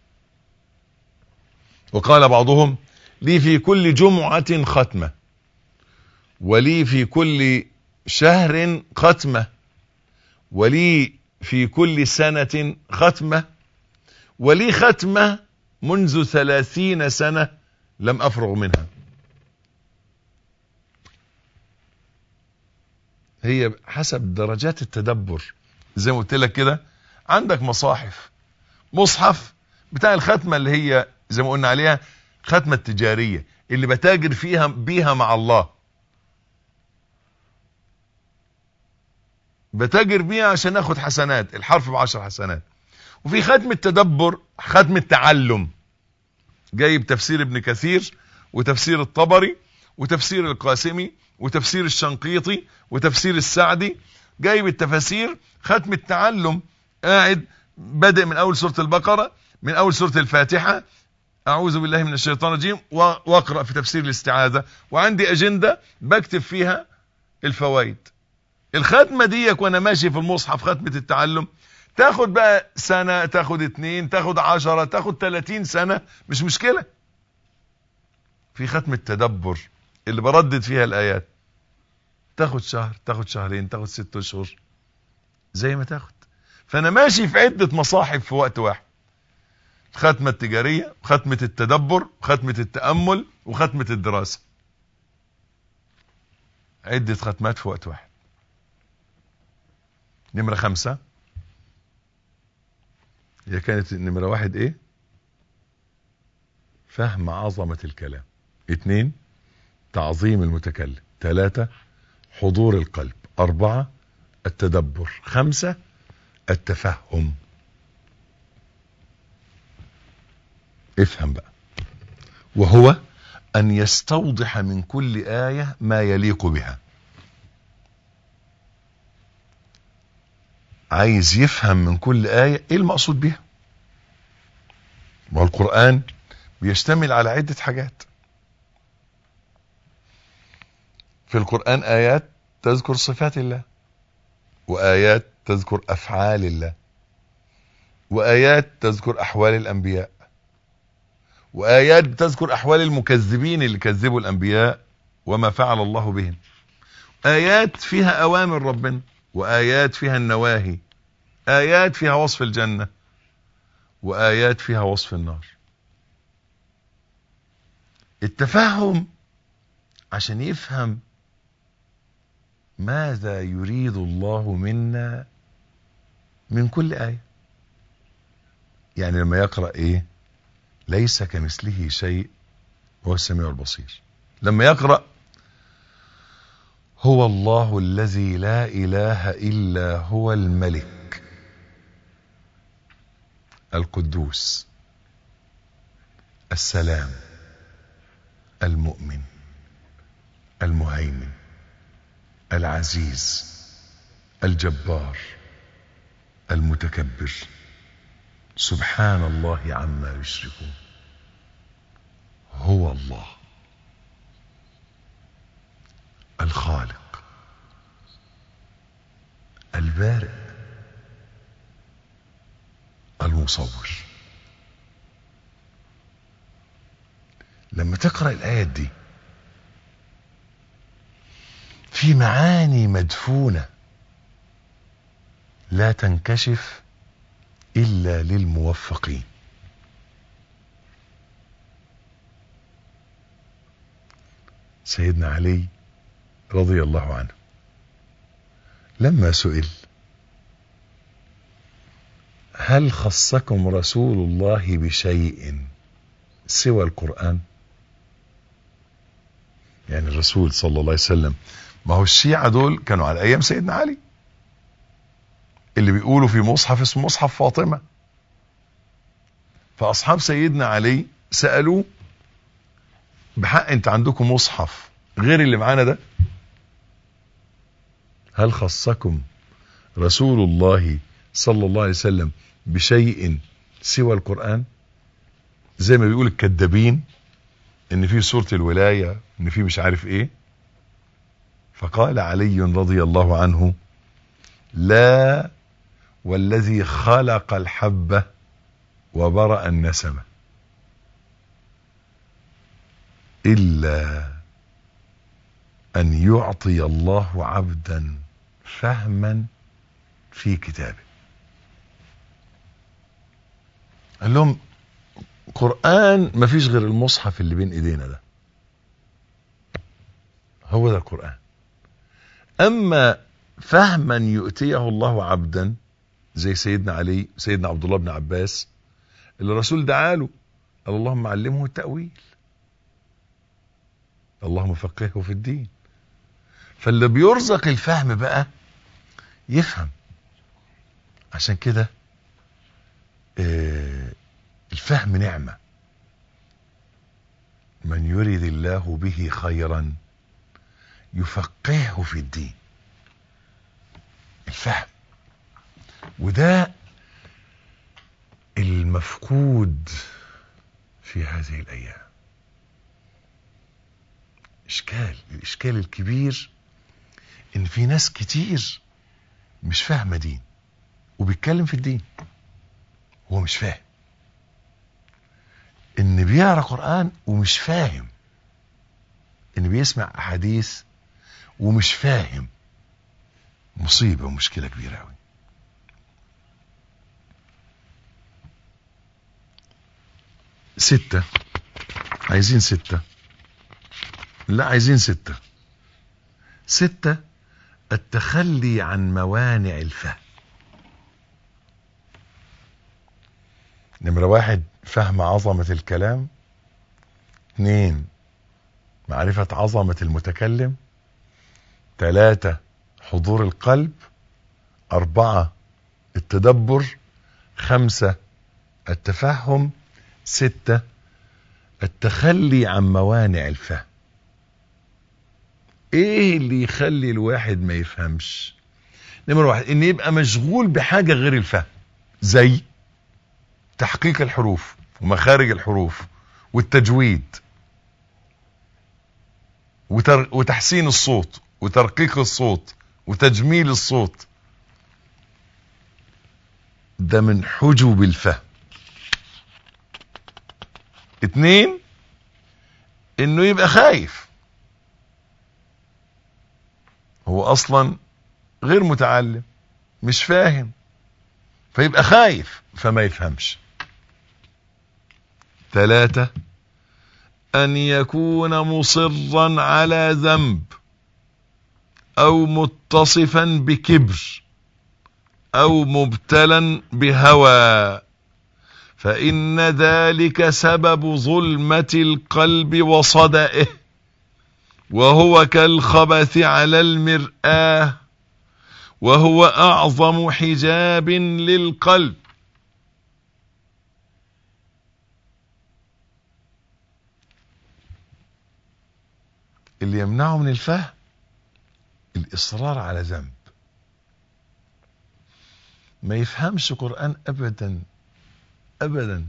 وقال بعضهم: لي في كل جمعة ختمة، ولي في كل شهر ختمة، ولي في كل سنة ختمة، ولي ختمة منذ 30 سنة لم أفرغ منها. هي حسب درجات التدبر. زي ما قلت لك كده، عندك مصاحف، مصحف بتاع الختمة اللي هي زي ما قلنا عليها ختمة التجارية اللي بتاجر فيها بيها مع الله، بتاجر بيها عشان اخد حسنات، الحرف ب10 حسنات. وفي ختم التدبر، ختم التعلم، جايب تفسير ابن كثير وتفسير الطبري وتفسير القاسمي وتفسير الشنقيطي وتفسير السعدي، جايب التفاسير، ختم التعلم، قاعد بدأ من اول سورة البقرة، من اول سورة الفاتحة، اعوذ بالله من الشيطان الرجيم، واقرأ في تفسير الاستعاذة، وعندي اجندة بكتب فيها الفوائد. الختمة دي وانا ماشي في المصحف، ختمة التعلم، تاخد بقى سنة، تاخد 2، تاخد 10، تاخد 30 سنة، مش مشكلة. في ختم التدبر اللي بردد فيها الآيات، تاخد شهر، تاخد شهرين، تاخد 6 أشهر، زي ما تاخد. فأنا ماشي في عدة مصاحف في وقت واحد: ختمة التجارية، ختمة التدبر، ختمة التأمل، وختمة الدراسة. عدة ختمات في وقت واحد. نمرة 5 هي كانت نمرة 1 ايه؟ فهم عظمة الكلام. 2 تعظيم المتكلم. 3 حضور القلب. 4 التدبر. 5 التفهم. افهم بقى. وهو أن يستوضح من كل آية ما يليق بها. عايز يفهم من كل آية ايه المقصود بها. والقرآن بيشتمل على عدة حاجات. في القرآن آيات تذكر صفات الله، وآيات تذكر أفعال الله، وآيات تذكر أحوال الأنبياء، وآيات تذكر أحوال المكذبين اللي كذبوا الأنبياء وما فعل الله بهم. آيات فيها أوامر ربنا، وآيات فيها النواهي، آيات فيها وصف الجنة، وآيات فيها وصف النار. التفهم عشان يفهم ماذا يريد الله منا من كل آية. يعني لما يقرأ ايه؟ ليس كمثله شيء وهو السميع البصير. لما يقرأ هو الله الذي لا إله إلا هو الملك القدوس السلام المؤمن المهيمن العزيز الجبار المتكبر سبحان الله عما يشركون. هو الله الخالق البارئ المصور. لما تقرأ الآيات دي في معاني مدفونة لا تنكشف إلا للموفقين. سيدنا علي رضي الله عنه لما سئل هل خصكم رسول الله بشيء سوى القرآن؟ يعني الرسول صلى الله عليه وسلم، ما هو الشيعة دول كانوا على أيام سيدنا علي اللي بيقولوا في مصحف اسمه مصحف فاطمة، فأصحاب سيدنا علي سألوه بحق انت عندكم مصحف غير اللي معانا ده؟ هل خصكم رسول الله صلى الله عليه وسلم بشيء سوى القرآن؟ زي ما بيقول الكذابين ان في سورة الولاية ان في مش عارف ايه. فقال علي رضي الله عنه لا والذي خلق الحبة وبرأ النسمة إلا أن يعطي الله عبدا فهما في كتابه. قال لهم قرآن ما فيش غير المصحف اللي بين ايدينا ده، هو ده القرآن. اما فهما يؤتيه الله عبدا زي سيدنا علي سيدنا عبد الله بن عباس اللي الرسول دعاله قال اللهم علمه التأويل اللهم فقهه في الدين. فاللي بيرزق الفهم بقى يفهم. عشان كده الفهم نعمة. من يريد الله به خيرا يفقهه في الدين. الفهم، وده المفقود في هذه الأيام. الإشكال الكبير إن في ناس كتير مش فاهمة دين وبيتكلم في الدين هو مش فاهم. إن بيقرأ قرآن ومش فاهم، إن بيسمع أحاديث ومش فاهم، مصيبة ومشكلة كبيرة أوي. عايزين ستة. التخلي عن موانع الفهم. نمرة 1 فهم عظمة الكلام. 2 معرفة عظمة المتكلم. 3 حضور القلب. 4 التدبر. 5 التفهم. 6 التخلي عن موانع الفهم. ايه اللي يخلي الواحد ما يفهمش؟ نمرة 1 ان يبقى مشغول بحاجة غير الفهم، زي تحقيق الحروف ومخارج الحروف والتجويد. وتحسين الصوت وترقيق الصوت وتجميل الصوت. ده من حجب الفهم. 2 انه يبقى خايف، هو اصلا غير متعلم مش فاهم، فيبقى خايف فما يفهمش. 3 ان يكون مصرا على ذنب او متصفا بكبر او مبتلا بهوى، فإن ذلك سبب ظلمة القلب وصدئه، وهو كالخبث على المرآة، وهو أعظم حجاب للقلب. اللي يمنعه من الفهم الإصرار على ذنب، ما يفهمش قرآن أبدا أبدا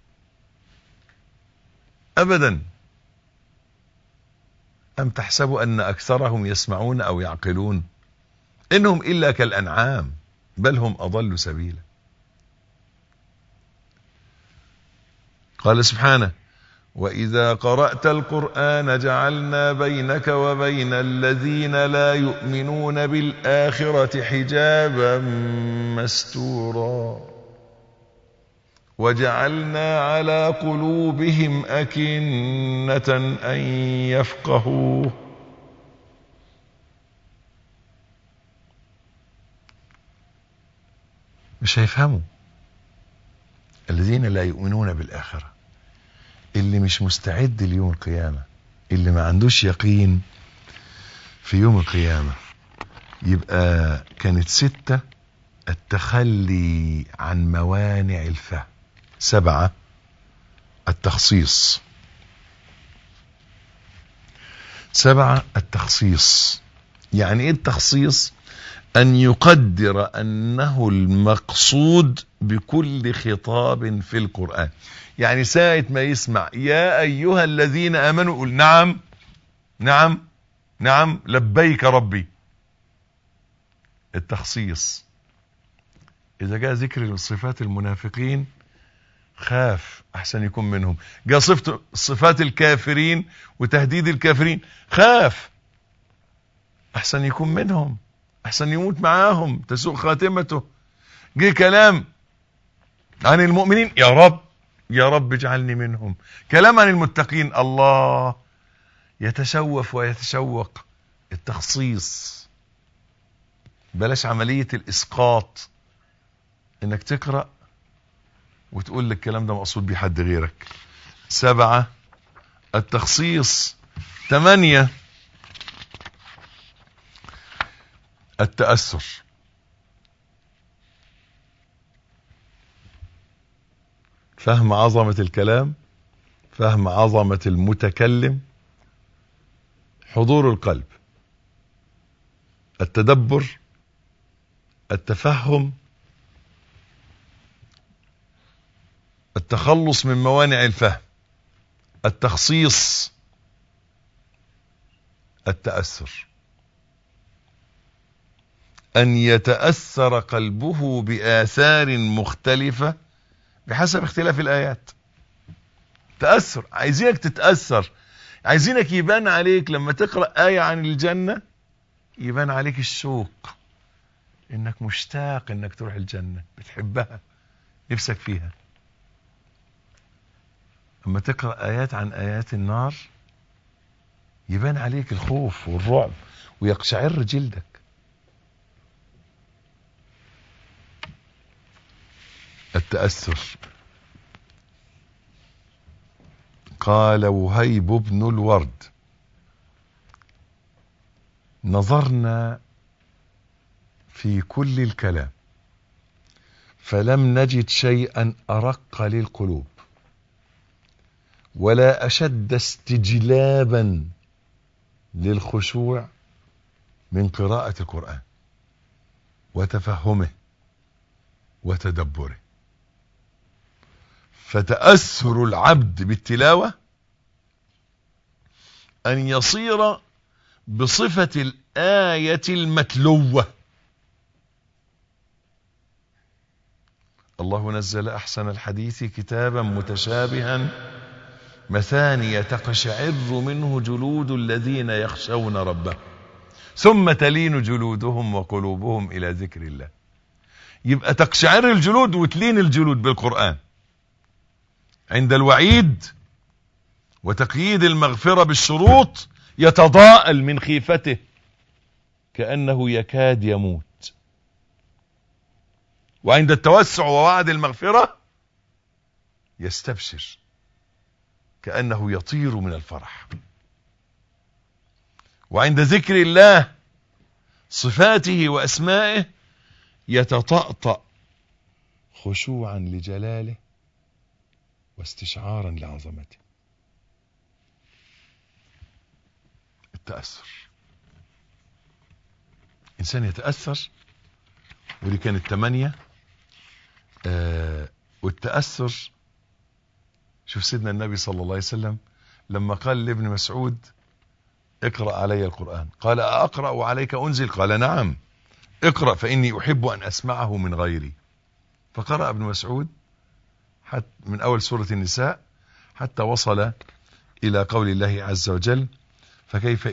أبدا. أم تحسب أن أكثرهم يسمعون أو يعقلون؟ إنهم إلا كالأنعام بل هم أضل سبيلا. قال سبحانه: وإذا قرأت القرآن جعلنا بينك وبين الذين لا يؤمنون بالآخرة حجابا مستورا وجعلنا على قلوبهم أكنة أن يفقهوه. مش هيفهموا. الذين لا يؤمنون بالآخرة، اللي مش مستعد ليوم القيامة، اللي ما عندوش يقين في يوم القيامة. يبقى كانت 6 التخلي عن موانع الفهم. 7 التخصيص. 7 التخصيص. يعني ايه التخصيص؟ ان يقدر انه المقصود بكل خطاب في القرآن. يعني ساعة ما يسمع يا ايها الذين امنوا يقول نعم نعم نعم لبيك ربي. التخصيص. اذا جاء ذكر صفات المنافقين خاف احسن يكون منهم. جاء صفات الكافرين وتهديد الكافرين خاف احسن يكون منهم، احسن يموت معاهم تسوء خاتمته. جه كلام عن المؤمنين يا رب يا رب اجعلني منهم. كلام عن المتقين الله يتشوف ويتشوق. التخصيص. بلاش عملية الاسقاط، انك تقرأ وتقول لك الكلام ده مقصود بيه حد غيرك. 7 التخصيص. 8 التأثر. فهم عظمة الكلام، فهم عظمة المتكلم، حضور القلب، التدبر، التفهم، التخلص من موانع الفهم، التخصيص، التأثر. أن يتأثر قلبه بآثار مختلفة بحسب اختلاف الآيات. تأثر. عايزينك تتأثر، عايزينك يبان عليك لما تقرأ آية عن الجنة يبان عليك الشوق، انك مشتاق انك تروح الجنة، بتحبها، نفسك فيها. اما تقرأ آيات عن آيات النار يبان عليك الخوف والرعب ويقشعر جلدك. التأثر. قال وهيب بن الورد: نظرنا في كل الكلام فلم نجد شيئا أرق للقلوب ولا أشد استجلابا للخشوع من قراءة القرآن وتفهمه وتدبره. فتأثر العبد بالتلاوة أن يصير بصفة الآية المتلوة. الله نزل أحسن الحديث كتابا متشابها مثانية تقشعر منه جلود الذين يخشون ربهم ثم تلين جلودهم وقلوبهم إلى ذكر الله. يبقى تقشعر الجلود وتلين الجلود بالقرآن عند الوعيد وتقييد المغفرة بالشروط، يتضاءل من خيفته كأنه يكاد يموت. وعند التوسع ووعد المغفرة يستبشر كأنه يطير من الفرح. وعند ذكر الله صفاته وأسمائه يتطأطأ خشوعا لجلاله واستشعارا لعظمته. التأثر، إنسان يتأثر، ودي كانت 8. والتأثر، شوف سيدنا النبي صلى الله عليه وسلم لما قال لابن مسعود اقرأ علي القرآن، قال أقرأ عليك أنزل؟ قال نعم، اقرأ فإني أحب أن أسمعه من غيري. فقرأ ابن مسعود حتى من أول سورة النساء حتى وصل إلى قول الله عز وجل فكيف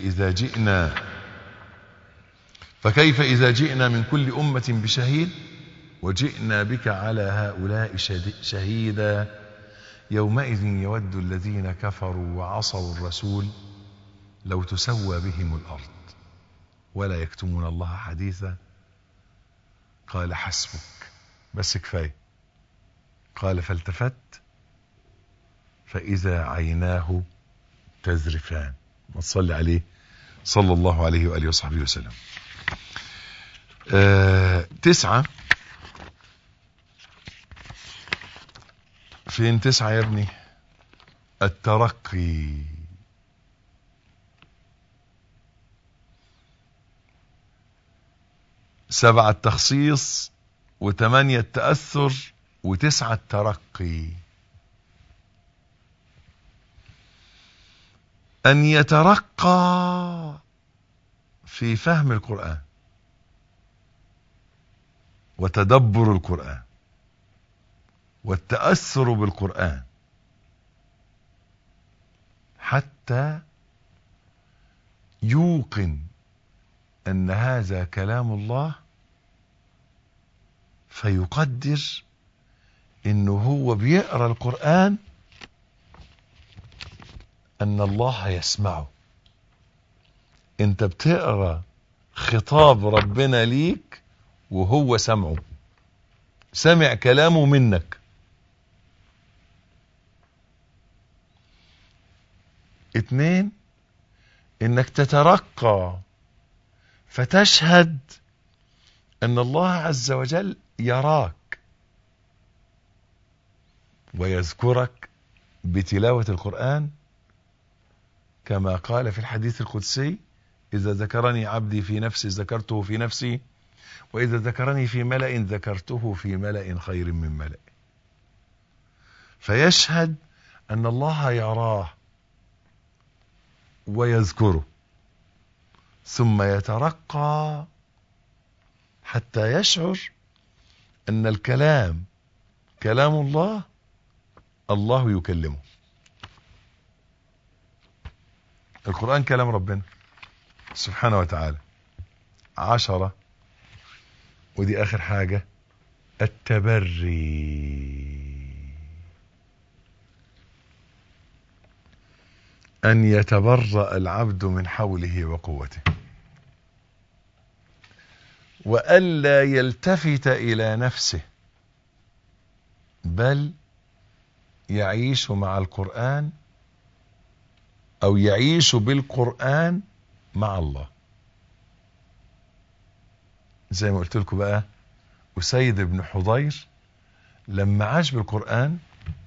إذا جئنا من كل أمة بشهيد وجئنا بك على هؤلاء شهيدا يومئذ يود الذين كفروا وعصوا الرسول لو تسوى بهم الأرض ولا يكتمون الله حديثا. قال حسبك، بس كفاية. قال فالتفت فإذا عيناه تذرفان. ما تصلي عليه صلى الله عليه وآله وصحبه وسلم. 9. فين 9 يا ابني؟ الترقي. 7 التخصيص، 8 التأثر، 9 الترقي. أن يترقى في فهم القرآن وتدبر القرآن والتأثر بالقرآن حتى يوقن أن هذا كلام الله، فيقدر إنه هو بيقرأ القرآن أن الله يسمعه. أنت بتقرأ خطاب ربنا ليك وهو سمعه، سمع كلامه منك. 2 إنك تترقى فتشهد أن الله عز وجل يراك ويذكرك بتلاوة القرآن، كما قال في الحديث القدسي إذا ذكرني عبدي في نفسي ذكرته في نفسي وإذا ذكرني في ملأ ذكرته في ملأ خير من ملأ. فيشهد أن الله يراه ويذكره، ثم يترقى حتى يشعر أن الكلام كلام الله، الله يكلمه. القرآن كلام ربنا سبحانه وتعالى. 10 ودي آخر حاجة، التبري. أن يتبرأ العبد من حوله وقوته وألا يلتفت إلى نفسه، بل يعيش مع القرآن أو يعيش بالقرآن مع الله. زي ما قلت لكم بقى، أسيد بن حضير لما عاش بالقرآن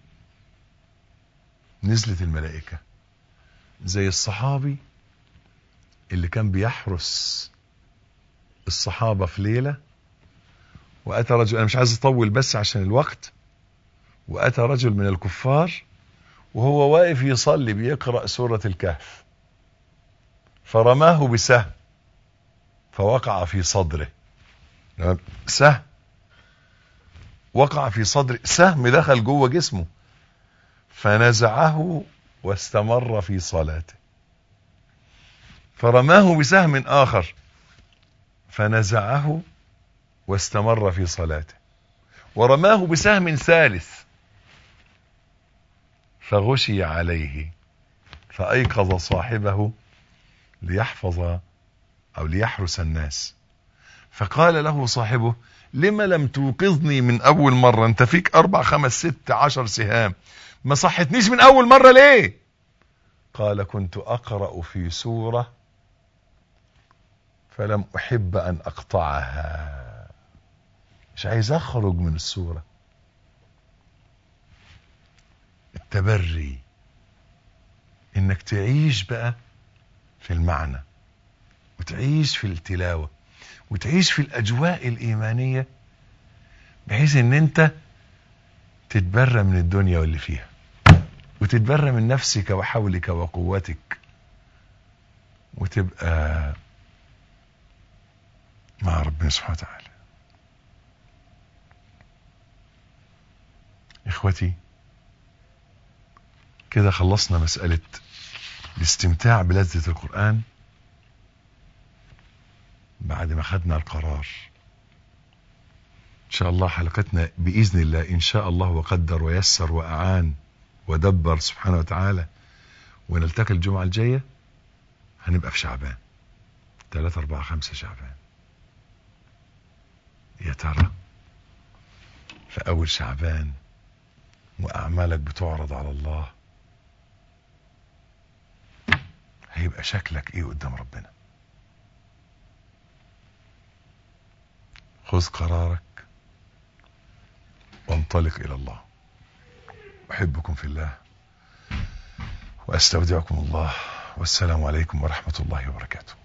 نزلت الملائكة، زي الصحابي اللي كان بيحرس الصحابة في ليلة، وأتى رجل، أنا مش عايز أطول بس عشان الوقت، وأتى رجل من الكفار وهو واقف يصلي بيقرأ سورة الكهف، فرماه بسهم فوقع في صدره. سهم وقع في صدره، سهم دخل جوه جسمه، فنزعه واستمر في صلاته. فرماه بسهم آخر فنزعه واستمر في صلاته. ورماه بسهم ثالث فغشي عليه فأيقظ صاحبه ليحفظ أو ليحرس الناس. فقال له صاحبه: لما لم توقظني من أول مرة؟ أنت فيك 4 5 6 10 سهام، ما صحتنيش من أول مرة ليه؟ قال: كنت أقرأ في سورة فلم أحب أن أقطعها، مش عايز أخرج من السورة. التبري إنك تعيش بقى في المعنى، وتعيش في التلاوة، وتعيش في الأجواء الإيمانية، بحيث إن أنت تتبرى من الدنيا واللي فيها، وتتبرى من نفسك وحولك وقوتك، وتبقى مع ربنا سبحانه وتعالى. إخوتي، كده خلصنا مسألة الاستمتاع بلذة القرآن بعد ما خدنا القرار. إن شاء الله حلقتنا بإذن الله إن شاء الله وقدر ويسر وأعان ودبر سبحانه وتعالى، ونلتقي الجمعة الجاية هنبقى في شعبان 3 4 5 شعبان. يا ترى في أول شعبان وأعمالك بتعرض على الله هيبقى شكلك إيه قدام ربنا؟ خذ قرارك وانطلق إلى الله. أحبكم في الله وأستودعكم الله، والسلام عليكم ورحمة الله وبركاته.